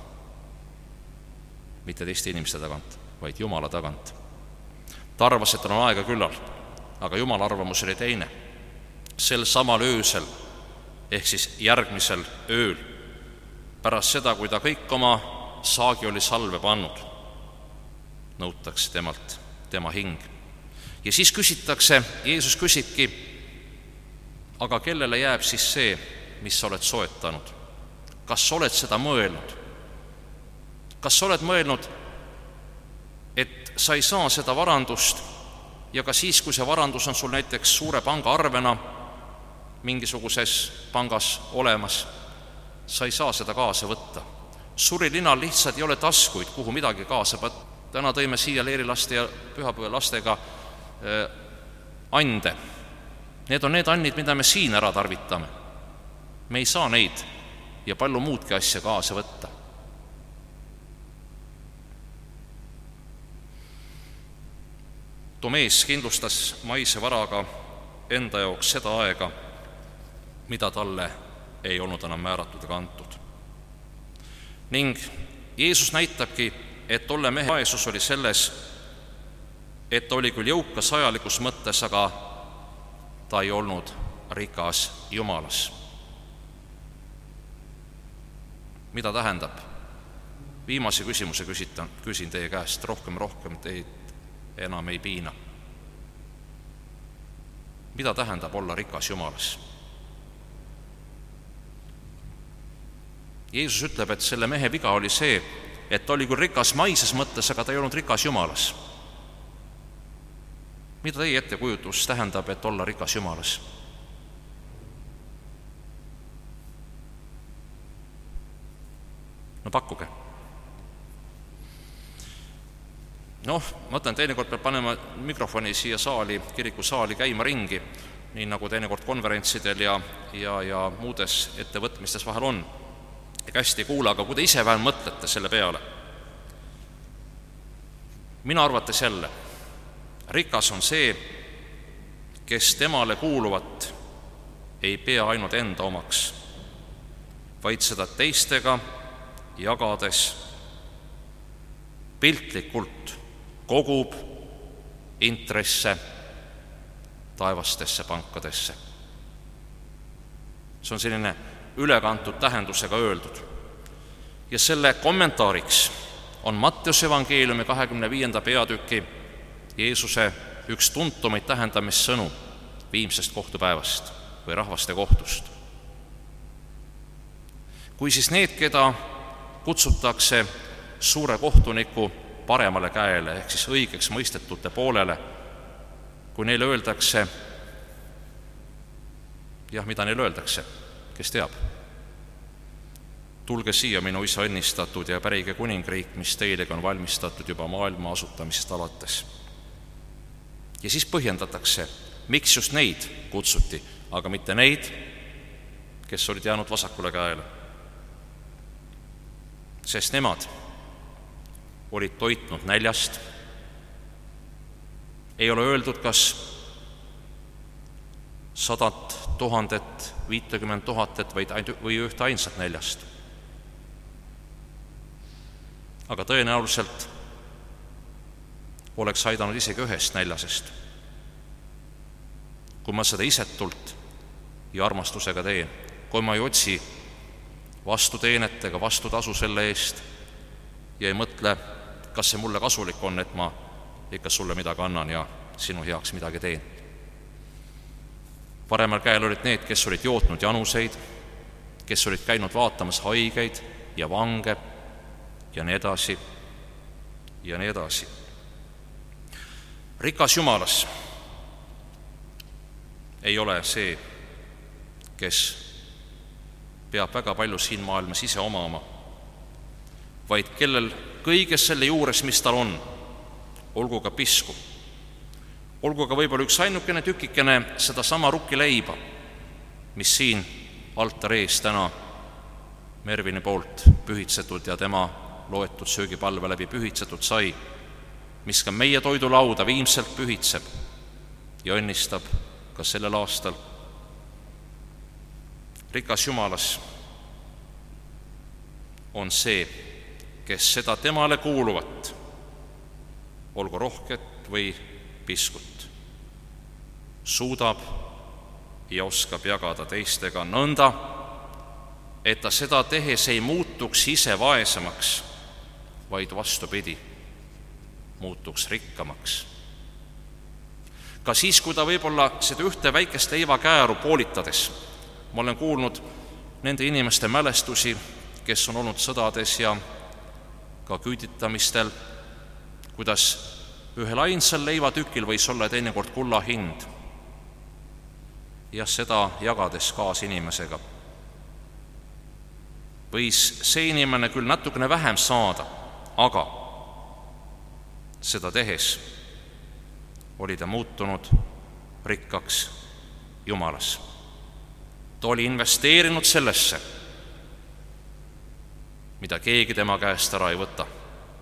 Mitte teiste inimeste tagant, vaid Jumala tagant. Ta arvas, et on aega küllal, aga Jumala arvamus oli teine. Sel samal öösel, ehk siis järgmisel ööl, pärast seda, kui ta kõik oma saagi oli salve pannud, nõutakse temalt tema hing. Ja siis küsitakse, Jeesus küsibki, aga kellele jääb siis see, mis sa oled soetanud? Kas sa oled seda mõelnud? Kas sa oled mõelnud, et sa ei saa seda varandust ja ka siis, kui see varandus on sul näiteks suure panga arvena mingisuguses pangas olemas, sa ei saa seda kaasa võtta. Surilinal lihtsalt ei ole taskuid, kuhu midagi kaasa võtta. Täna tõime siia leerilaste ja pühapäeva lastega ande. Need on need annid, mida me siin ära tarvitame. Me ei saa neid ja palju muudki asja kaasa võtta. Too mees kindlustas maise varaga enda jaoks seda aega, mida talle ei olnud enam määratud ega antud. Ning Jeesus näitabki, et tolle mehe vaesus oli selles, et ta oli küll jõukas ajalikus mõttes, aga ta ei olnud rikas Jumalas. Mida tähendab? Viimase küsimuse küsitan, küsin teie käest, rohkem rohkem teid enam ei piina. Mida tähendab olla rikas Jumalas? Jeesus ütleb, et selle mehe viga oli see, et ta oli küll rikas maises mõttes, aga ta ei olnud rikas Jumalas. Mida teie ettekujutus tähendab, et olla rikas Jumalas? No pakkuge. Noh, ma mõtlen, teinekord peab panema mikrofoni siia saali, kiriku saali käima ringi, nii nagu teinekord konverentsidel ja, ja, ja muudes ettevõtmistes vahel on. Ega hästi ei kuula, aga kui te ise vähem mõtlete selle peale. Mina arvates jälle, rikas on see, kes temale kuuluvat ei pea ainult enda omaks, vaid seda teistega jagades piltlikult kogub intresse taevastesse pankadesse. See on selline ülekantud tähendusega öeldud. Ja selle kommentaariks on Matteuse evangeeliumi kahekümne viienda peatüki Jeesuse üks tuntumaid tähendamissõnu viimsest kohtupäevast või rahvaste kohtust. Kui siis need, keda kutsutakse suure kohtuniku paremale käele, ehk siis õigeks mõistetute poolele, kui neile öeldakse, jah, mida neile öeldakse, kes teab? Tulge siia, minu isa õnnistatud, ja pärige kuningriik, mis teilegi on valmistatud juba maailma asutamisest alates. Ja siis põhjendatakse, miks just neid kutsuti, aga mitte neid, kes olid jäänud vasakule käele. Sest nemad olid toitnud näljast. Ei ole öeldud, kas sadat tuhandet, viitekümmend tuhatet või ühte ainsat näljast. Aga tõenäoliselt oleks aidanud isegi ühest näljasest. Kui ma seda isetult ja armastusega teen, kui ma ei otsi vastu teenetega, vastu tasu selle eest ja ei mõtle, kas see mulle kasulik on, et ma ikka sulle midagi annan ja sinu heaks midagi teen. Paremal käel olid need, kes olid jootnud januseid, kes olid käinud vaatamas haigeid ja vange ja nii edasi ja nii edasi. Rikas Jumalas ei ole see, kes peab väga palju siin maailmas ise omama, vaid kellel kõiges selle juures, mis tal on, olgu ka pisku, olgu ka võib-olla üks ainukene tükikene seda sama rukkileiba, mis siin altari ees täna Mervini poolt pühitsetud ja tema loetud söögipalve läbi pühitsetud sai, mis ka meie toidulauda viimselt pühitseb ja õnnistab ka sellel aastal. Rikas Jumalas on see, kes seda temale kuuluvat, olgu rohket või piskut, suudab ja oskab jagada teistega nõnda, et ta seda tehes ei muutuks ise vaesemaks, vaid vastupidi, muutuks rikkamaks. Ka siis, kui ta võib-olla seda ühte väikest leivakääru poolitades, ma olen kuulnud nende inimeste mälestusi, kes on olnud sõdades ja ka küüditamistel, kuidas ühel ainsal leivatükil võis olla teinekord kulla hind ja seda jagades kaasinimesega. Võis see inimene küll natukene vähem saada, aga seda tehes oli ta muutunud rikkaks Jumalas. Ta oli investeerinud sellesse, mida keegi tema käest ära ei võta.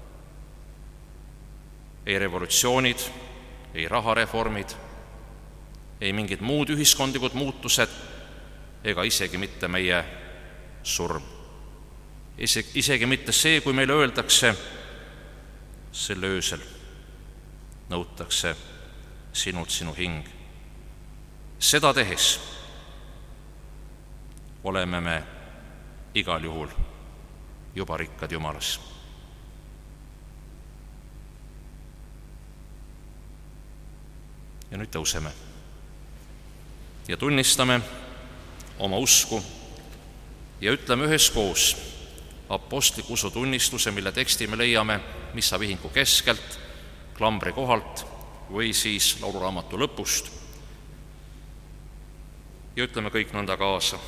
Ei revolutsioonid, ei rahareformid, ei mingid muud ühiskondlikud muutused ega isegi mitte meie surm. Isegi mitte see, kui meile öeldakse, sel öösel nõutakse sinult sinu hing. Seda tehes oleme me igal juhul juba rikkad Jumalas. Ja nüüd tõuseme ja tunnistame oma usku ja ütleme üheskoos apostliku usutunnistuse, mille teksti me leiame missavihingu keskelt, klambri kohalt või siis lauluraamatu lõpust. Ja ütleme kõik nõnda kaasa.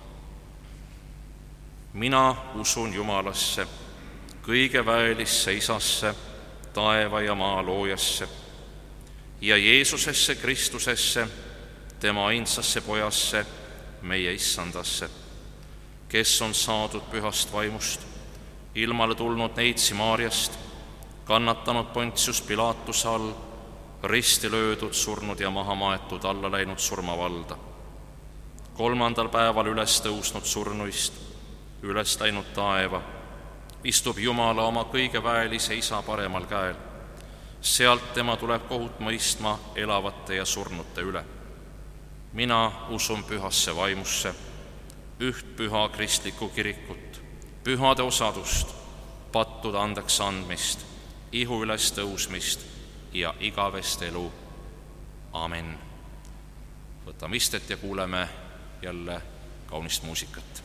Mina usun Jumalasse, kõige väelisse Isasse, taeva ja maa loojasse ja Jeesusesse Kristusesse, tema ainsasse pojasse, meie issandasse, kes on saadud pühast vaimust, ilmale tulnud neitsi Maarjast, kannatanud Pontius Pilatuse all, risti löödud, surnud ja maha maetud, alla läinud surmavalda. Kolmandal päeval üles tõusnud surnuist, üles läinud taeva, istub Jumala oma kõige väelise Isa paremal käel. Sealt tema tuleb kohut mõistma elavate ja surnute üle. Mina usun pühasse vaimusse, üht püha kristlikku kirikut, pühade osadust, pattude andeks andmist, ihu üles tõusmist ja igavest elu. Amen. Võtame istet ja kuuleme jälle kaunist muusikat.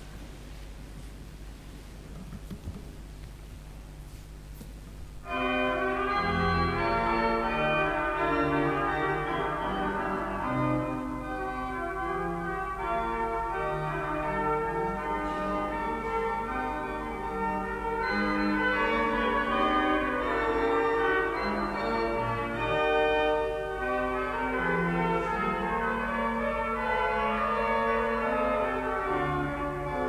Thank you.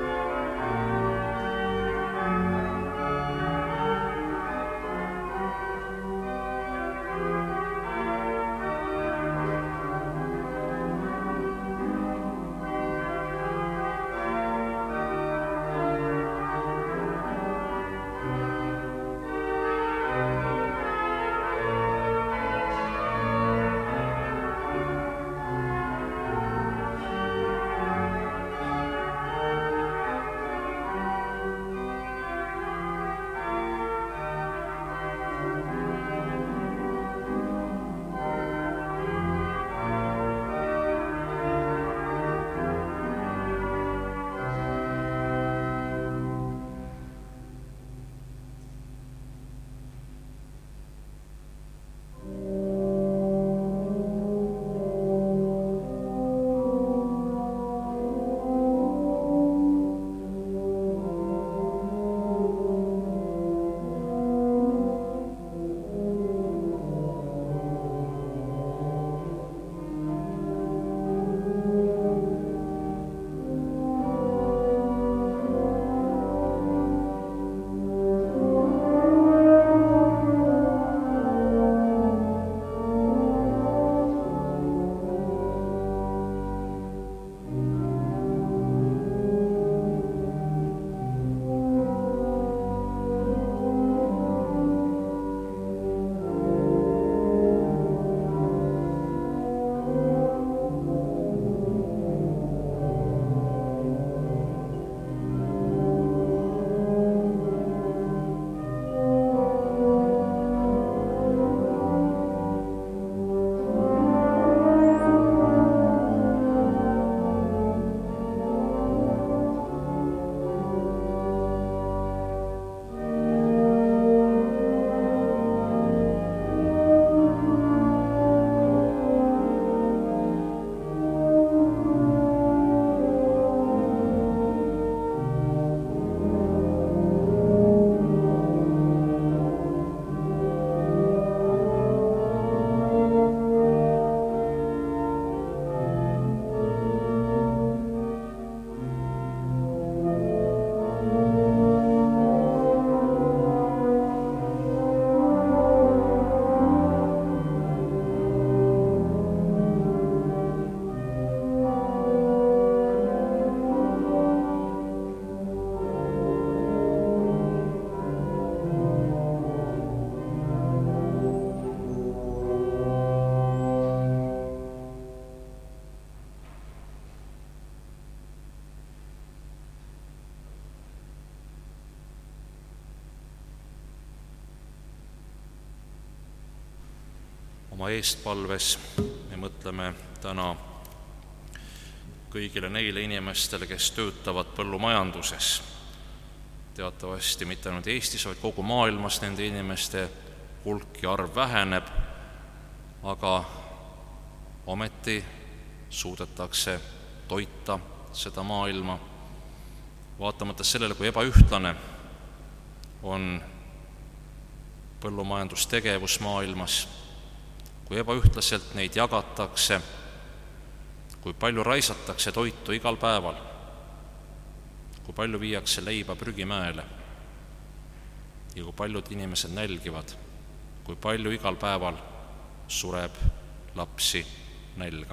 oma eestpalves me mõtleme täna kõigile neile inimestele, kes töötavad põllumajanduses. Teatavasti mitte ainult Eestis, vaid kogu maailmas nende inimeste hulk ja arv väheneb, aga ometi suudetakse toita seda maailma. Vaatamata sellele, kui ebaühtlane on põllumajandustegevus maailmas, kui ebaühtlaselt neid jagatakse, kui palju raisatakse toitu igal päeval, kui palju viiakse leiba prügimäele ja kui paljud inimesed nälgivad, kui palju igal päeval sureb lapsi nälga.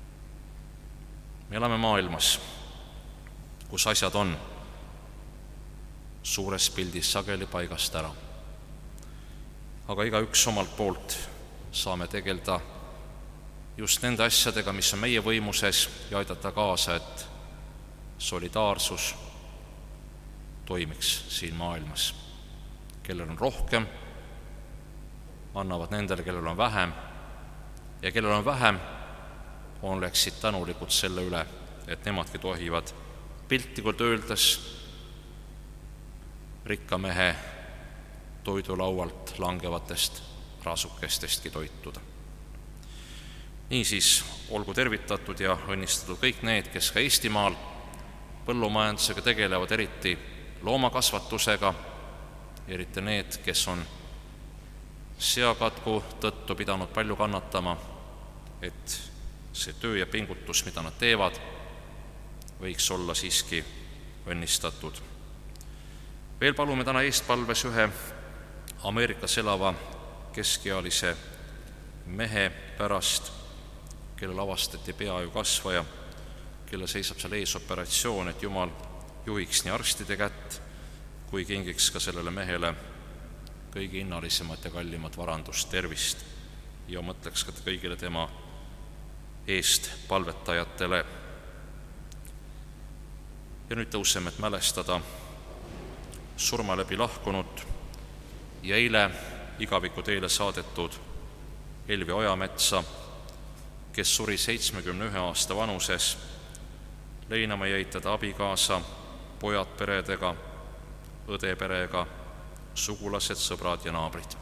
Me elame maailmas, kus asjad on suures pildis sageli paigast ära. Aga igaüks omalt poolt saame tegelda just nende asjadega, mis on meie võimuses ja aidata kaasa, et solidaarsus toimiks siin maailmas. Kellel on rohkem, annavad nendele, kellel on vähem, ja kellel on vähem, oleksid tänulikud selle üle, et nemadki tohivad piltlikult öeldes rikka mehe toidulaualt langevatest rasukestestki toituda. Niisiis, olgu tervitatud ja õnnistatud kõik need, kes ka Eestimaal põllumajandusega tegelevad, eriti loomakasvatusega, eriti need, kes on seakatku tõttu pidanud palju kannatama, et see töö ja pingutus, mida nad teevad, võiks olla siiski õnnistatud. Veel palume täna eestpalves ühe Ameerikas elava keskealise mehe pärast, kellel avastati peaaju kasvaja, kelle seisab seal ees operatsioon, et Jumal juhiks nii arstide kätt kui kingiks ka sellele mehele kõige hinnalisemat ja kallimat varandust, tervist, ja mõtleks ka kõigile tema eest palvetajatele. Ja nüüd tõuseme, et mälestada surma läbi lahkunud ja eile igaviku teele saadetud Elvi Ojametsa, kes suri seitsmekümne ühe aasta vanuses. Leinama jäid teda abikaasa, pojad peredega, õde perega, sugulased, sõbrad ja naabrid.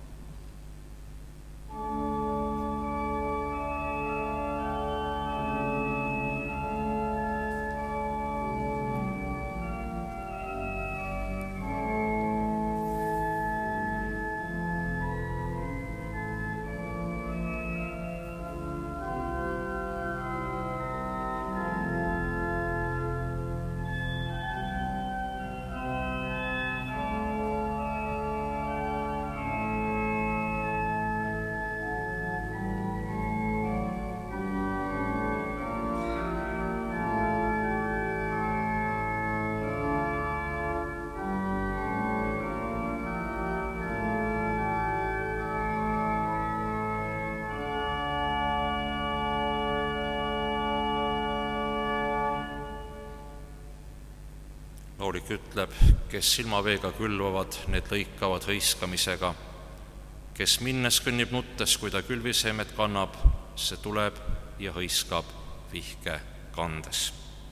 Laulik ütleb, kes silmaveega külvavad, need lõikavad hõiskamisega. Kes minnes kõnnib nuttes, kui ta külviseemet kannab, see tuleb ja hõiskab vihke kandes.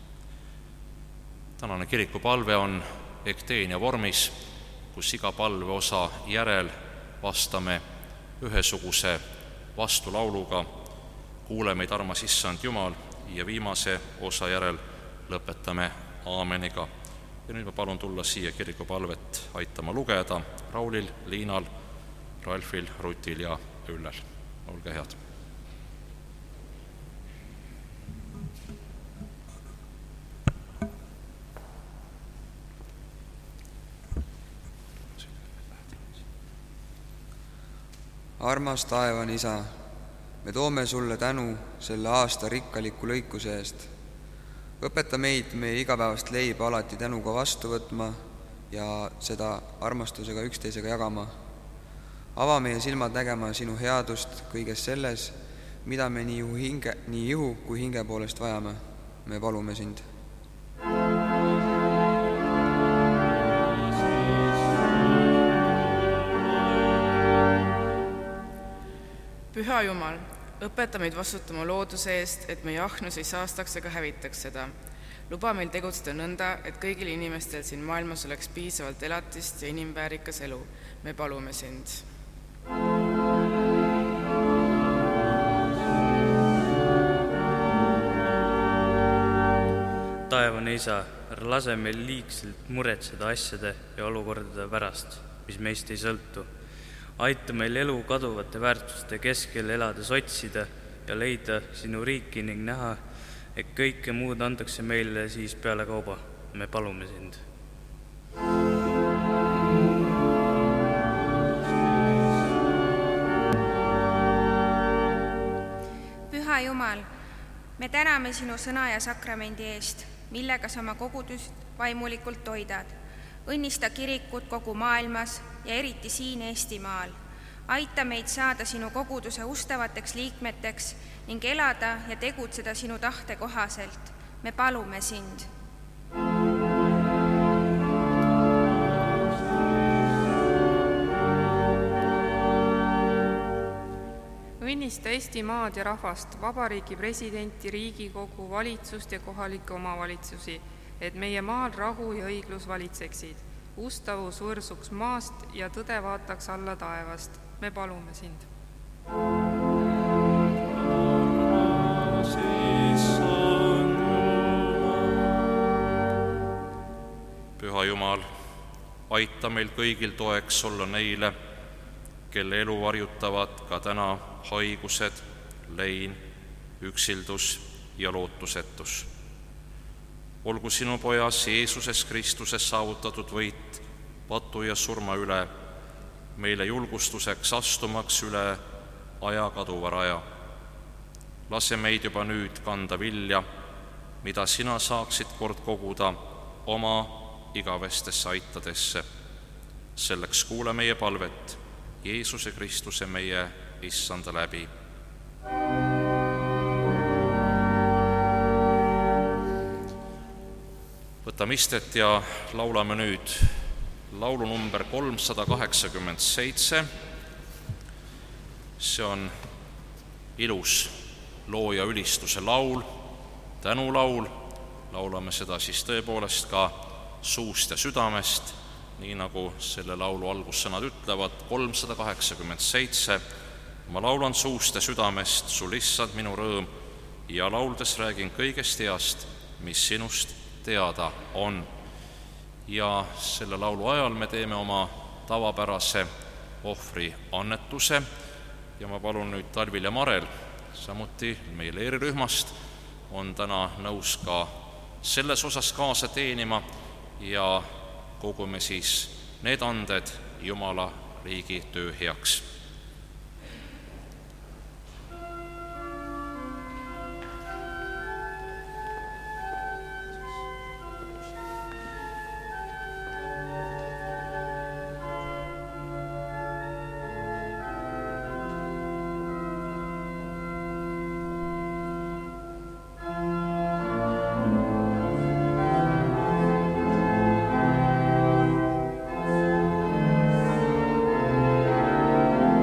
Tänane kirikupalve on ekteenia vormis, kus iga palve osa järel vastame ühesuguse vastulauluga. Kuule meid, armas Issand Jumal, ja viimase osa järel lõpetame aameniga. Ja nüüd ma palun tulla siia kirikupalvet aitama lugeda Raulil, Liinal, Ralfil, Rutil ja Üllel. Olge head. Armas taevane Isa, me toome sulle tänu selle aasta rikkaliku lõikuse eest. Õpeta meid meie igapäevast leiba alati tänuga vastu võtma ja seda armastusega üksteisega jagama. Ava meie silmad nägema sinu headust kõiges selles, mida me nii ihu, hinge, nii ihu kui hinge poolest vajame. Me palume sind. Püha Jumal, õpeta meid vastutama looduse eest, et meie ahnus ei saastaks ega hävitaks seda. Luba meil tegutseda nõnda, et kõigil inimestel siin maailmas oleks piisavalt elatist ja inimväärikas elu. Me palume sind. Taevane Isa, ära lase meil liigselt muretseda asjade ja olukordade pärast, mis meist ei sõltu. Aita meil elu kaduvate väärtuste keskel elades otsida ja leida sinu riiki ning näha, et kõike muud antakse meile siis peale kauba. Me palume sind. Püha Jumal, me täname sinu sõna ja sakramendi eest, millega sa oma kogudust vaimulikult toidad. Õnnista kirikut kogu maailmas ja eriti siin Eestimaal. Aita meid saada sinu koguduse ustavateks liikmeteks ning elada ja tegutseda sinu tahte kohaselt. Me palume sind. Õnnista Eesti maad ja rahvast, vabariigi presidenti, Riigikogu, valitsust ja kohalikke omavalitsusi, et meie maal rahu ja õiglus valitseksid. Ustavus võrsuks maast ja tõde vaataks alla taevast. Me palume sind. Püha Jumal, aita meil kõigil toeks olla neile, kelle elu varjutavad ka täna haigused, lein, üksildus ja lootusetus. Olgu sinu pojas Jeesuses Kristuses saavutatud võit patu ja surma üle, meile julgustuseks astumaks üle aja kaduva raja. Lase meid juba nüüd kanda vilja, mida sina saaksid kord koguda oma igavestesse aitadesse. Selleks kuule meie palvet Jeesuse Kristuse meie Issanda läbi. Võtame istet ja laulame nüüd laulu number kolmsada kaheksakümmend seitse. See on ilus looja ülistuse laul, tänulaul. Laulame seda siis tõepoolest ka suust ja südamest, nii nagu selle laulu algussõnad ütlevad, kolmsada kaheksakümmend seitse. Ma laulan suust ja südamest, sul issand minu rõõm, ja lauldes räägin kõigest heast, mis sinust teada on. Ja selle laulu ajal me teeme oma tavapärase ohvri annetuse ja ma palun nüüd Talvil ja Marel, samuti meie leerirühmast, on täna nõus ka selles osas kaasa teenima ja kogume siis need anded Jumala riigi töö heaks. Thank you.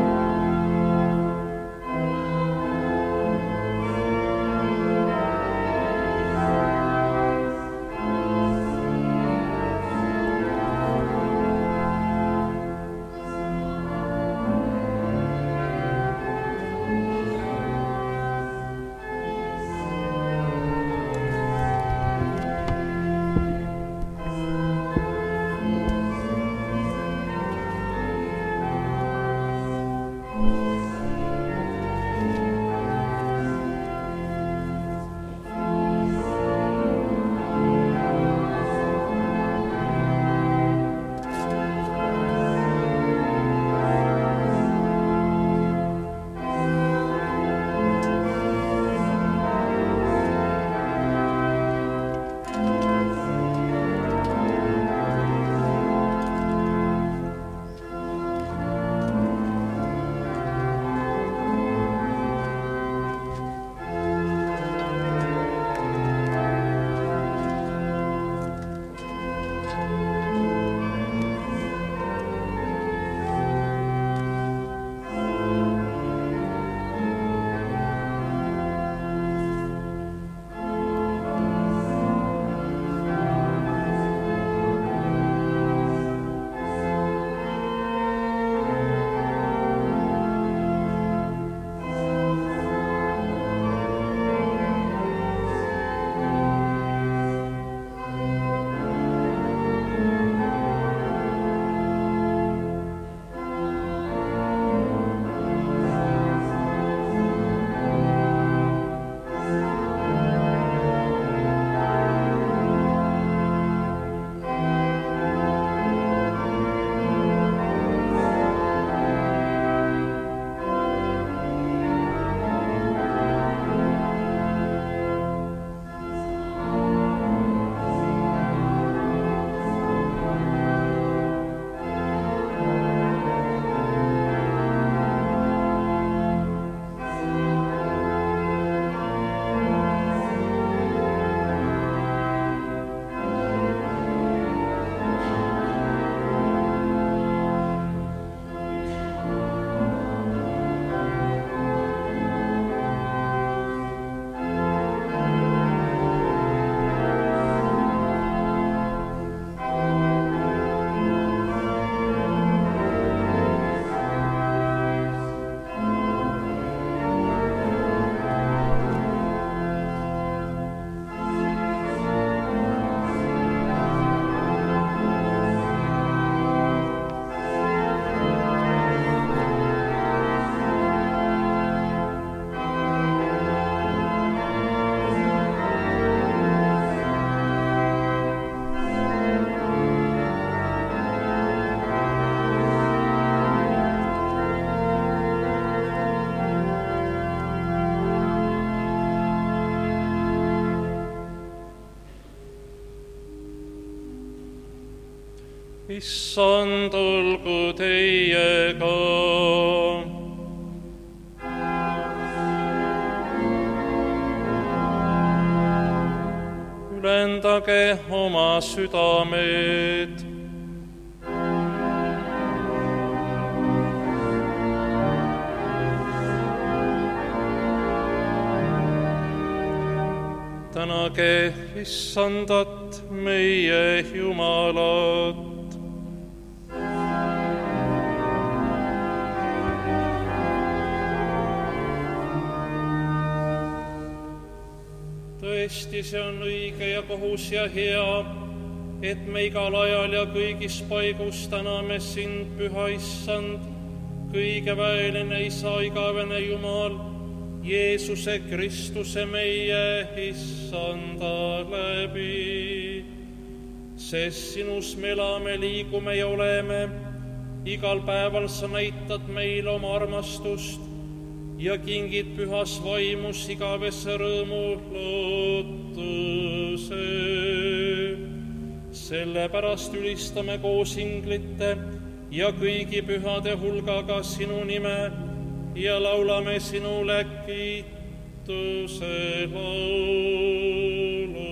issand olgu teiega. Ülendage oma südamed. Tänage issandat, meie Jumalat. Tõesti, see on õige ja kohus ja hea, et me igal ajal ja kõigis paigus täname sind, püha issand, kõigeväeline isa, igavene Jumal, Jeesuse Kristuse meie issanda läbi. Sest sinus me elame, liigume ja oleme, igal päeval sa näitad meile oma armastust ja kingid pühas vaimus igavese rõõmu lootuse. Sellepärast ülistame koos inglite ja kõigi pühade hulgaga sinu nime ja laulame sinule kiituse laulu.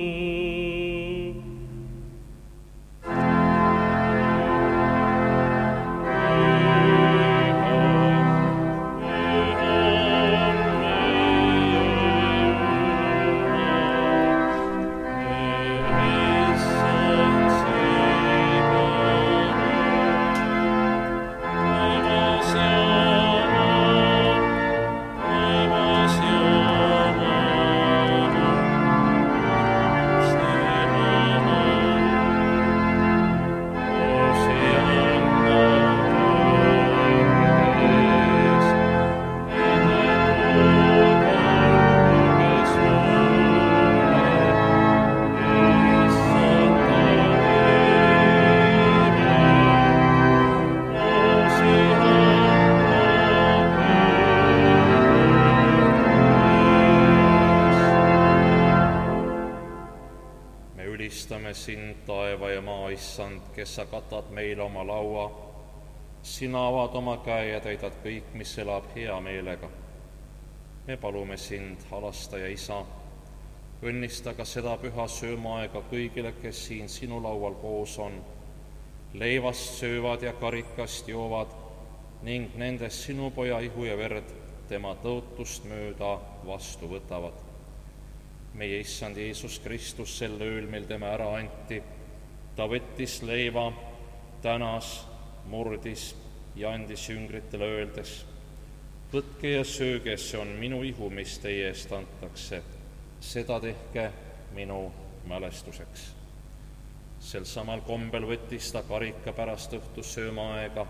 Sind, taeva ja maa issand, kes sa katad meile oma laua. Sina avad oma käe ja täidad kõik, mis elab hea meelega. Me palume sind, halastaja isa, õnnista ka seda püha söömaaega kõigile, kes siin sinu laual koos on. Leivast söövad ja karikast joovad ning nendest sinu poja ihu ja verd tema tõotust mööda vastu võtavad. Meie issand Jeesus Kristus sel ööl, mil tema ära anti, ta võttis leiva, tänas, murdis ja andis jüngritele öeldes: võtke ja sööge, see on minu ihu, mis teie eest antakse, seda tehke minu mälestuseks. Sel samal kombel võttis ta karika pärast õhtussöömaaega,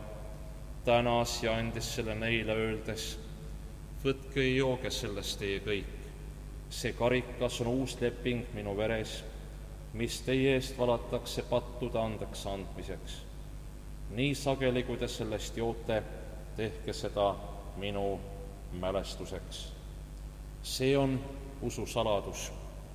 tänas ja andis selle neile öeldes: võtke ja jooge sellest teie kõik. See karikas on uus leping minu veres, mis teie eest valatakse pattude andeks andmiseks. Nii sageli, kui te sellest joote, tehke seda minu mälestuseks. See on usu saladus.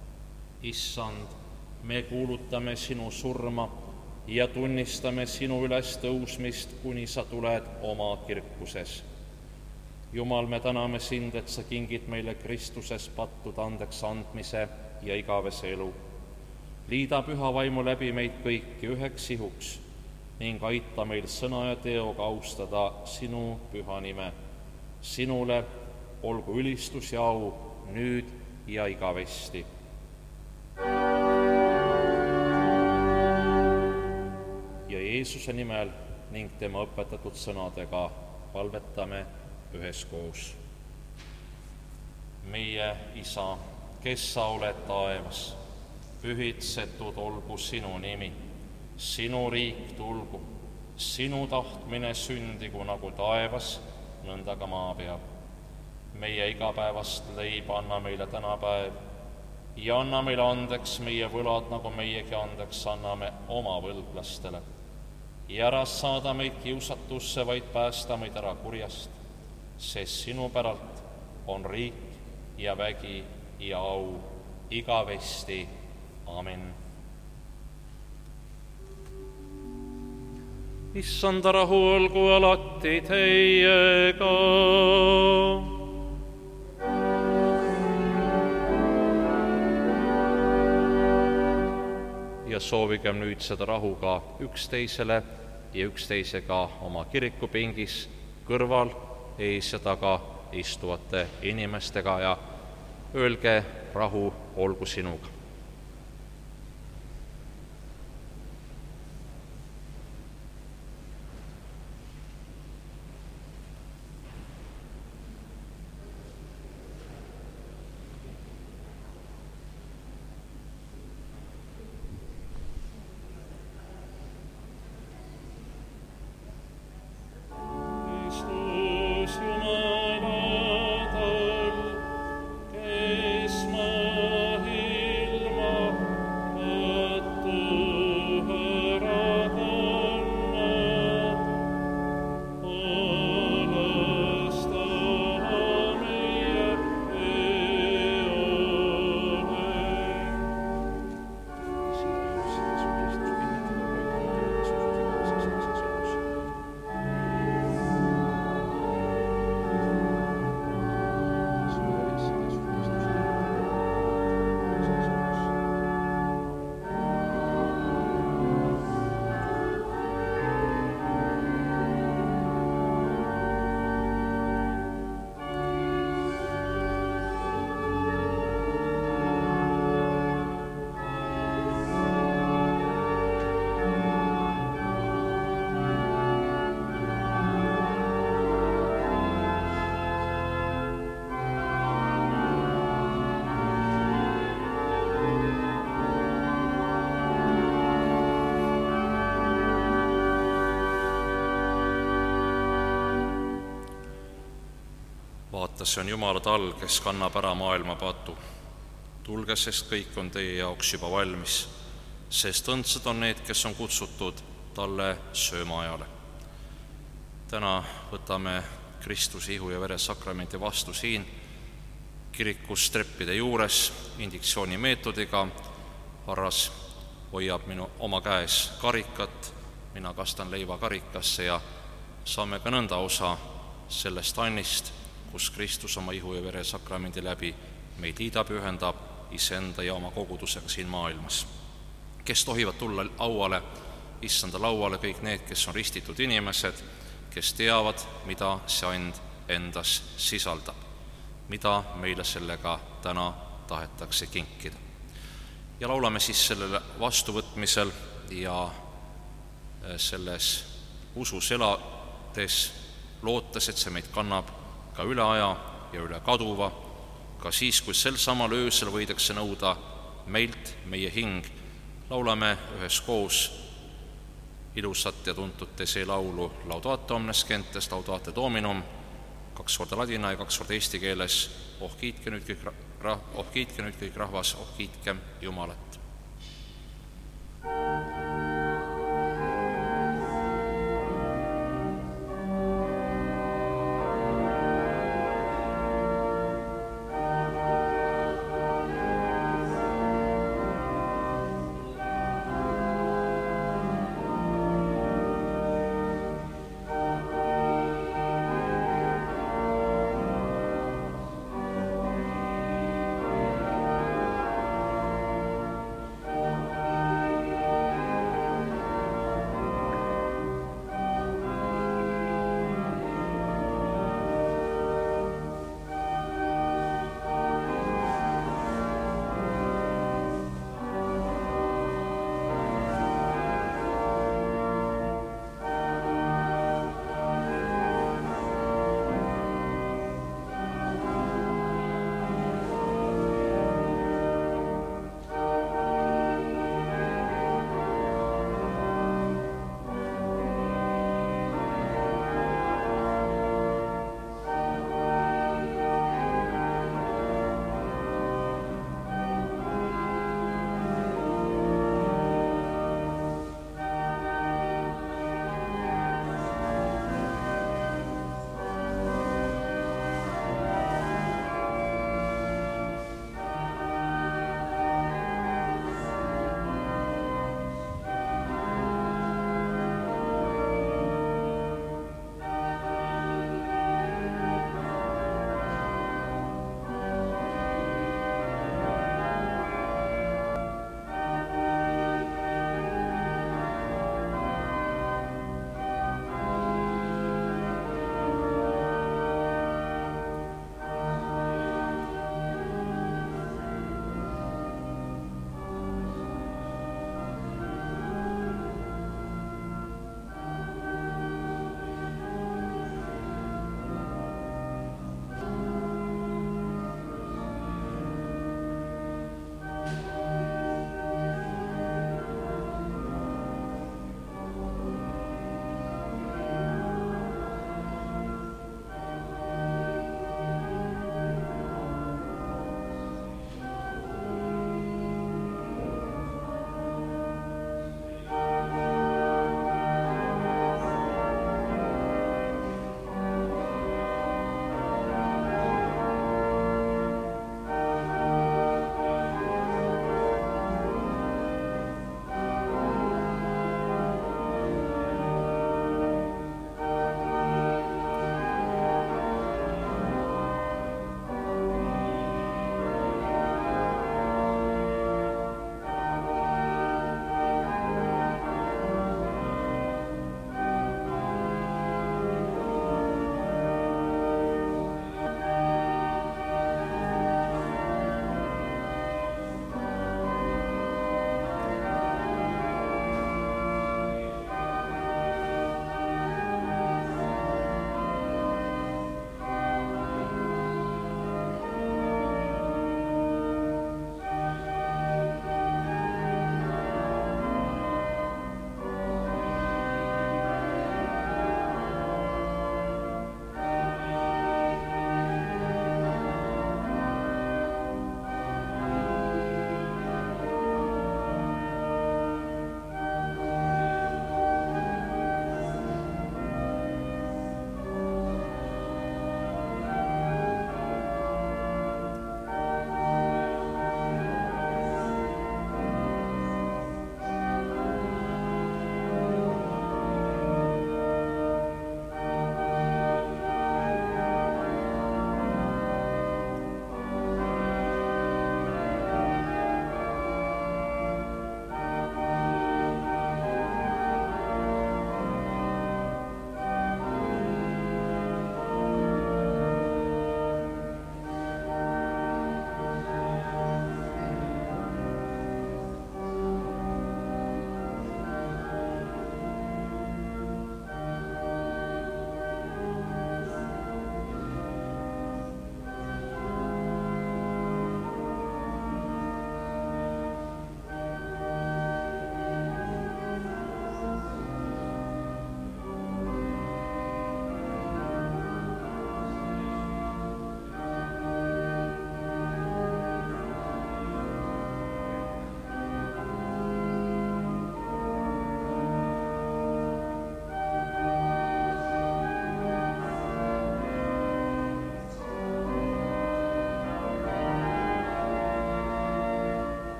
Issand, me kuulutame sinu surma ja tunnistame sinu ülestõusmist, kuni sa tuled oma kirkuses. Jumal, me täname sind, et sa kingid meile Kristuses pattude andeks andmise ja igavese elu. Liida püha vaimu läbi meid kõiki üheks ihuks ning aita meil sõna ja teoga austada sinu püha nime. Sinule olgu ülistus ja au nüüd ja igavesti. Ja Jeesuse nimel ning tema õpetatud sõnadega palvetame üheskoos. Meie Isa, kes sa oled taevas, pühitsetud olgu sinu nimi, sinu riik tulgu, sinu tahtmine sündigu nagu taevas, nõnda ka maa peal. Meie igapäevast leiba anna meile täna päev ja anna meile andeks meie võlad, nagu meiegi andeks anname oma võlglastele. Ja ära saada meid kiusatusse, vaid päästa meid ära kurjast, sest sinu päralt on riik ja vägi ja au igavesti. Amen. issanda rahu olgu alati teiega. Ja soovigem nüüd seda rahu ka üksteisele ja üksteisega oma kirikupingis kõrval, ees ja taga istuvate inimestega ja öelge, rahu olgu sinuga. Vaata, see on Jumala talv, kes kannab ära maailma patu. Tulge, sest kõik on teie jaoks juba valmis, sest õndsad on need, kes on kutsutud talle söömaajale. Täna võtame Kristuse ihu ja vere sakramenti vastu siin kirikus treppide juures indiktsiooni meetodiga. Harras hoiab minu oma käes karikat, mina kastan leiva karikasse ja saame ka nõnda osa sellest annist, kus Kristus oma ihu ja vere sakramendi läbi meid liidab ja ühendab iseenda ja oma kogudusega siin maailmas. Kes tohivad tulla auale, issanda lauale, kõik need, kes on ristitud inimesed, kes teavad, mida see and endas sisaldab, mida meile sellega täna tahetakse kinkida. Ja laulame siis sellele vastuvõtmisel ja selles usus elades, lootes, et see meid kannab ka üle aja ja üle kaduva, ka siis, kui sel samal öösel võidakse nõuda meilt meie hing. Laulame üheskoos ilusat ja tuntud Tese laulu Laudate omnes gentes, Laudate Dominum, kaks korda ladina ja kaks korda eesti keeles. Oh kiitke nüüd kõik, ra-, oh kiitke nüüd kõik rahvas, oh kiitke Jumalat.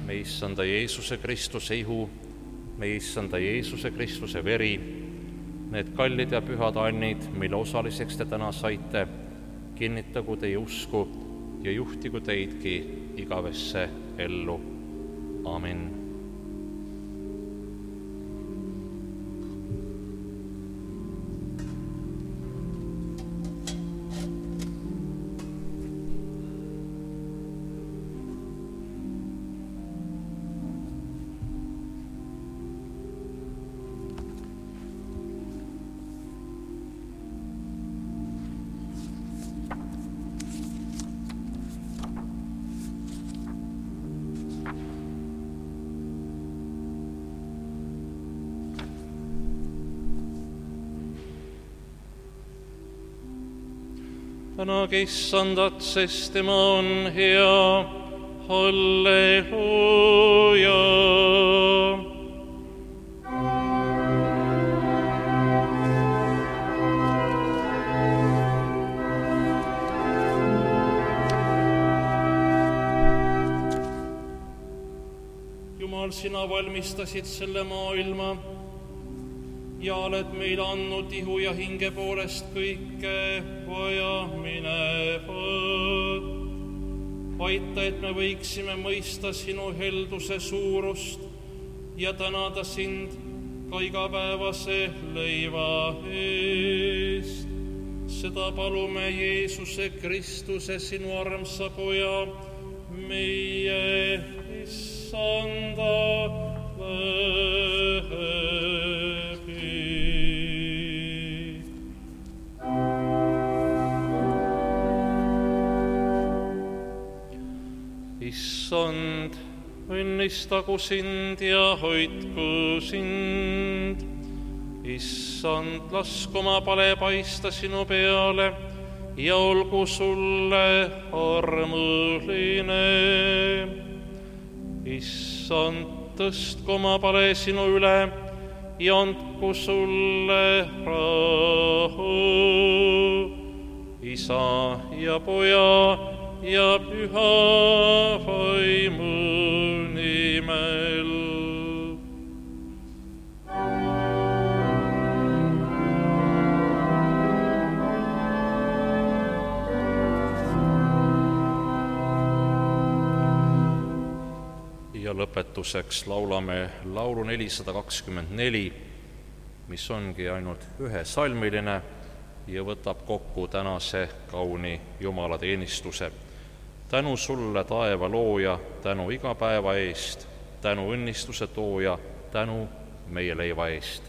meie issanda Jeesuse Kristuse ihu, meie issanda Jeesuse Kristuse veri, need kallid ja pühad annid, mille osaliseks te täna saite, kinnitagu teie usku ja juhtigu teidki igavesse ellu. Amin. tänage issandat, sest tema on hea. Halleluuja. Jumal, sina valmistasid selle maailma ja oled meile andnud ihu ja hinge poolest kõike vajaminevat. Aita, et me võiksime mõista sinu helduse suurust ja tänada sind ka igapäevase leiva eest. Seda palume Jeesuse Kristuse, sinu armsa poja, meie issanda läbi. Issand, õnnistagu sind ja hoidku sind. Issand, lasku oma pale paista sinu peale ja olgu sulle armuline. Issand, tõstku oma pale sinu üle ja andku sulle rahu. Isa ja poja ja püha vaimu nimel. Ja lõpetuseks laulame laulu nelisada kakskümmend neli, mis ongi ainult ühesalmiline ja võtab kokku tänase kauni jumalateenistuse. Tänu sulle, taeva looja, tänu iga päeva eest, tänu õnnistuse tooja, tänu meie leiva eest.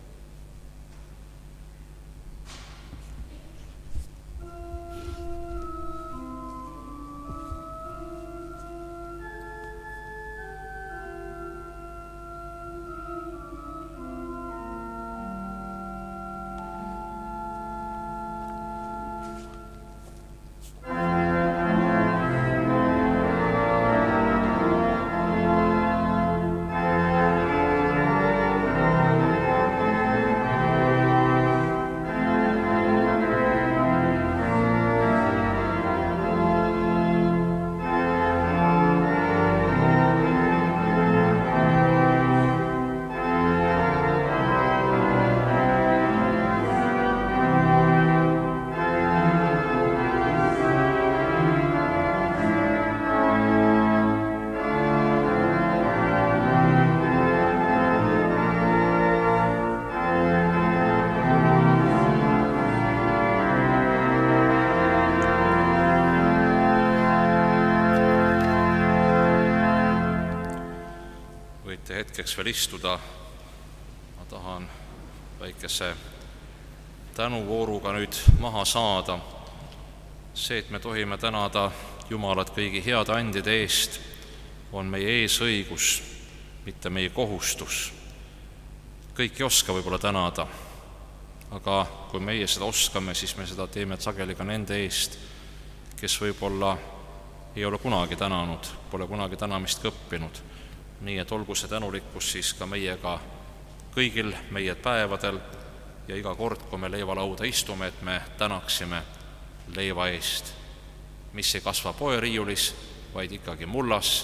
Hetkeks veel istuda. Ma tahan väikese tänuvooruga nüüd maha saada. See, et me tohime tänada Jumalat kõigi heade andide eest, on meie eesõigus, mitte meie kohustus. Kõik ei oska võib-olla tänada, aga kui meie seda oskame, siis me seda teeme sageli ka nende eest, kes võib-olla ei ole kunagi tänanud, pole kunagi tänamist õppinud. Nii et olgu see tänulikkus siis ka meiega kõigil meie päevadel ja iga kord, kui me leivalauda istume, et me tänaksime leiva eest, mis ei kasva poeriiulis, vaid ikkagi mullas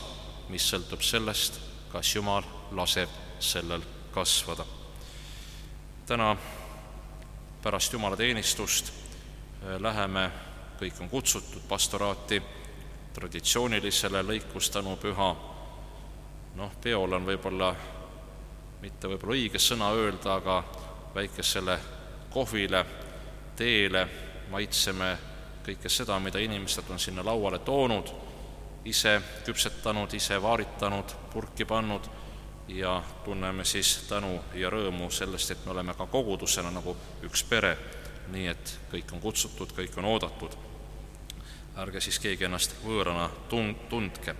mis sõltub sellest, kas Jumal laseb sellel kasvada. Täna pärast jumalateenistust läheme, kõik on kutsutud pastoraati traditsioonilisele lõikustanupüha. Noh, peol on võib-olla mitte võib-olla õige sõna öelda, aga väikesele kohvile, teele maitseme kõike seda, mida inimesed on sinna lauale toonud, ise küpsetanud, ise vaaritanud, purki pannud ja tunneme siis tänu ja rõõmu sellest, et me oleme ka kogudusena nagu üks pere, nii et kõik on kutsutud, kõik on oodatud. Ärge siis keegi ennast võõrana tundke.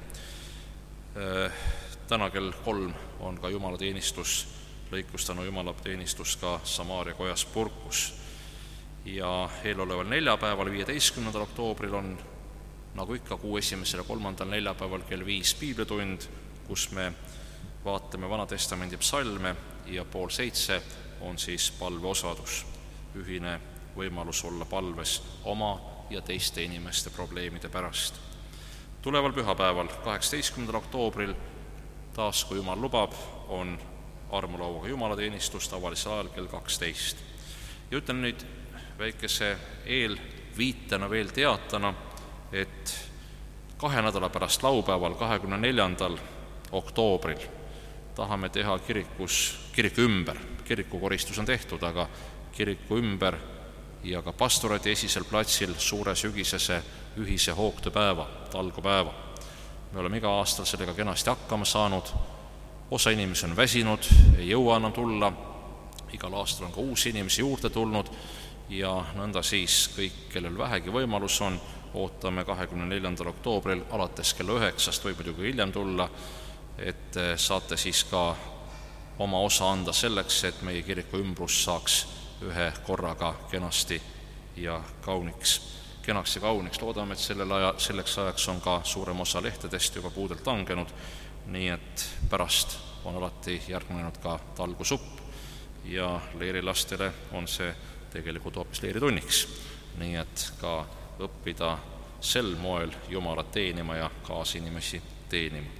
Täna kell kolm on ka jumalateenistus, lõikustanu jumalateenistus ka Samaaria kojas Purkus. Ja eeloleval neljapäeval, viieteistkümnendal oktoobril on nagu ikka kuu esimesel ja kolmandal neljapäeval kell viis piiblitund, kus me vaatame Vanatestamendi psalme ja pool seitse on siis palveosadus, ühine võimalus olla palves oma ja teiste inimeste probleemide pärast. Tuleval pühapäeval, kaheksateistkümnendal oktoobril, taas kui Jumal lubab, on armulauaga jumalateenistus tavalisel ajal kell kaksteist. Ja ütlen nüüd väikese eelviitena veel teatana, et kahe nädala pärast laupäeval, kahekümne neljandal oktoobril tahame teha kirikus, kiriku ümber, kirikukoristus on tehtud, aga kiriku ümber ja ka pastoraadi esisel platsil suure sügisese ühise hoogtööpäeva, talgupäeva. Me oleme iga aastal sellega kenasti hakkama saanud, osa inimesi on väsinud, ei jõua enam tulla, igal aastal on ka uusi inimesi juurde tulnud ja nõnda siis kõik, kellel vähegi võimalus on, ootame kahekümne neljandal oktoobril alates kella üheksast, võib muidugi hiljem tulla, et saate siis ka oma osa anda selleks, et meie kiriku ümbrus saaks ühe korraga kenasti ja kauniks, kenaks ja kauniks. Loodame, et sellel aja, selleks ajaks on ka suurem osa lehtedest juba puudelt langenud, nii et pärast on alati järgnenud ka talgusupp ja leirilastele on see tegelikult hoopis leiritunniks, nii et ka õppida sel moel Jumalat teenima ja kaasinimesi teenima.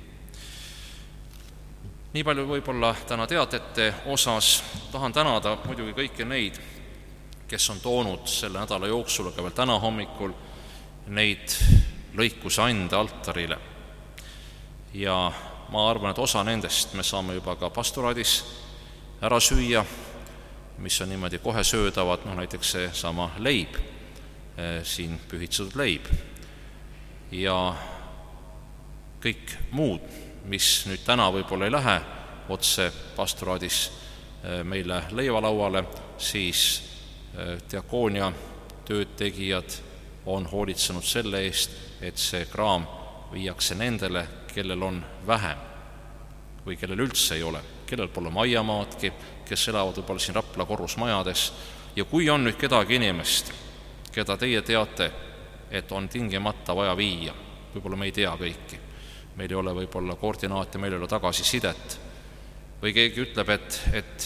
Nii palju võib-olla täna teatete osas. Tahan tänada muidugi kõiki neid, kes on toonud selle nädala jooksul, aga veel täna hommikul, neid lõikuse ande altarile. Ja ma arvan, et osa nendest me saame juba ka pastoraadis ära süüa, mis on niimoodi kohe söödavad, no näiteks see sama leib, siin pühitsetud leib. Ja kõik muud, mis nüüd täna võib-olla ei lähe otse pastoraadis meile leivalauale, siis diakoonia töötegijad on hoolitsenud selle eest, et see kraam viiakse nendele, kellel on vähem või kellel üldse ei ole, kellel pole maiamaadki, kes elavad võib-olla siin Rapla korrusmajades. Ja kui on nüüd kedagi inimest, keda teie teate, et on tingimata vaja viia, võib-olla me ei tea kõiki, meil ei ole võib-olla koordinaate, meil ei ole tagasisidet, või keegi ütleb, et, et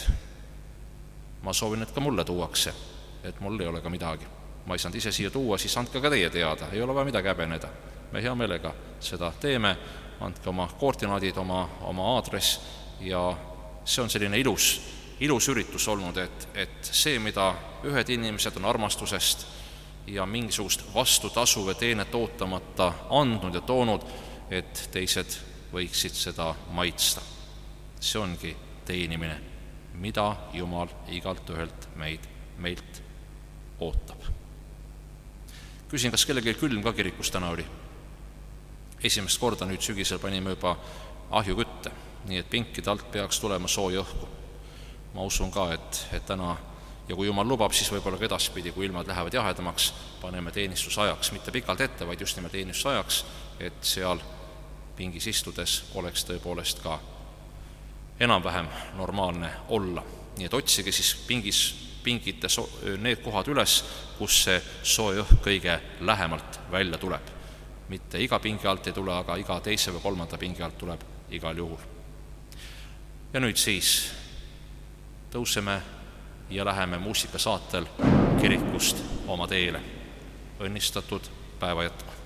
ma soovin, et ka mulle tuuakse, et mul ei ole ka midagi, ma ei saanud ise siia tuua, siis andke ka teie teada, ei ole vaja midagi häbeneda. Me hea meelega seda teeme, andke oma koordinaadid, oma, oma aadress ja see on selline ilus, ilus üritus olnud, et, et see, mida ühed inimesed on armastusest ja mingisugust vastutasu või teenet ootamata andnud ja toonud, et teised võiksid seda maitsta. See ongi teenimine, mida Jumal igalt ühelt meid, meilt ootab. Küsin, kas kellegi külm ka kirikus täna oli? Esimest korda nüüd sügisel panime juba ahjukütte, nii et pinkide alt peaks tulema sooja õhku. Ma usun ka, et, et täna, ja kui Jumal lubab, siis võib-olla ka edaspidi, kui ilmad lähevad jahedamaks, paneme teenistusajaks, mitte pikalt ette, vaid just nimelt teenistusajaks, et seal pingis istudes oleks tõepoolest ka enam-vähem normaalne olla. Nii et otsige siis pingis, pingite so- need kohad üles, kus see soe õhk kõige lähemalt välja tuleb. Mitte iga pingi alt ei tule, aga iga teise või kolmanda pingi alt tuleb igal juhul. Ja nüüd siis tõuseme ja läheme muusikasaatel kirikust oma teele. Õnnistatud päeva jätku!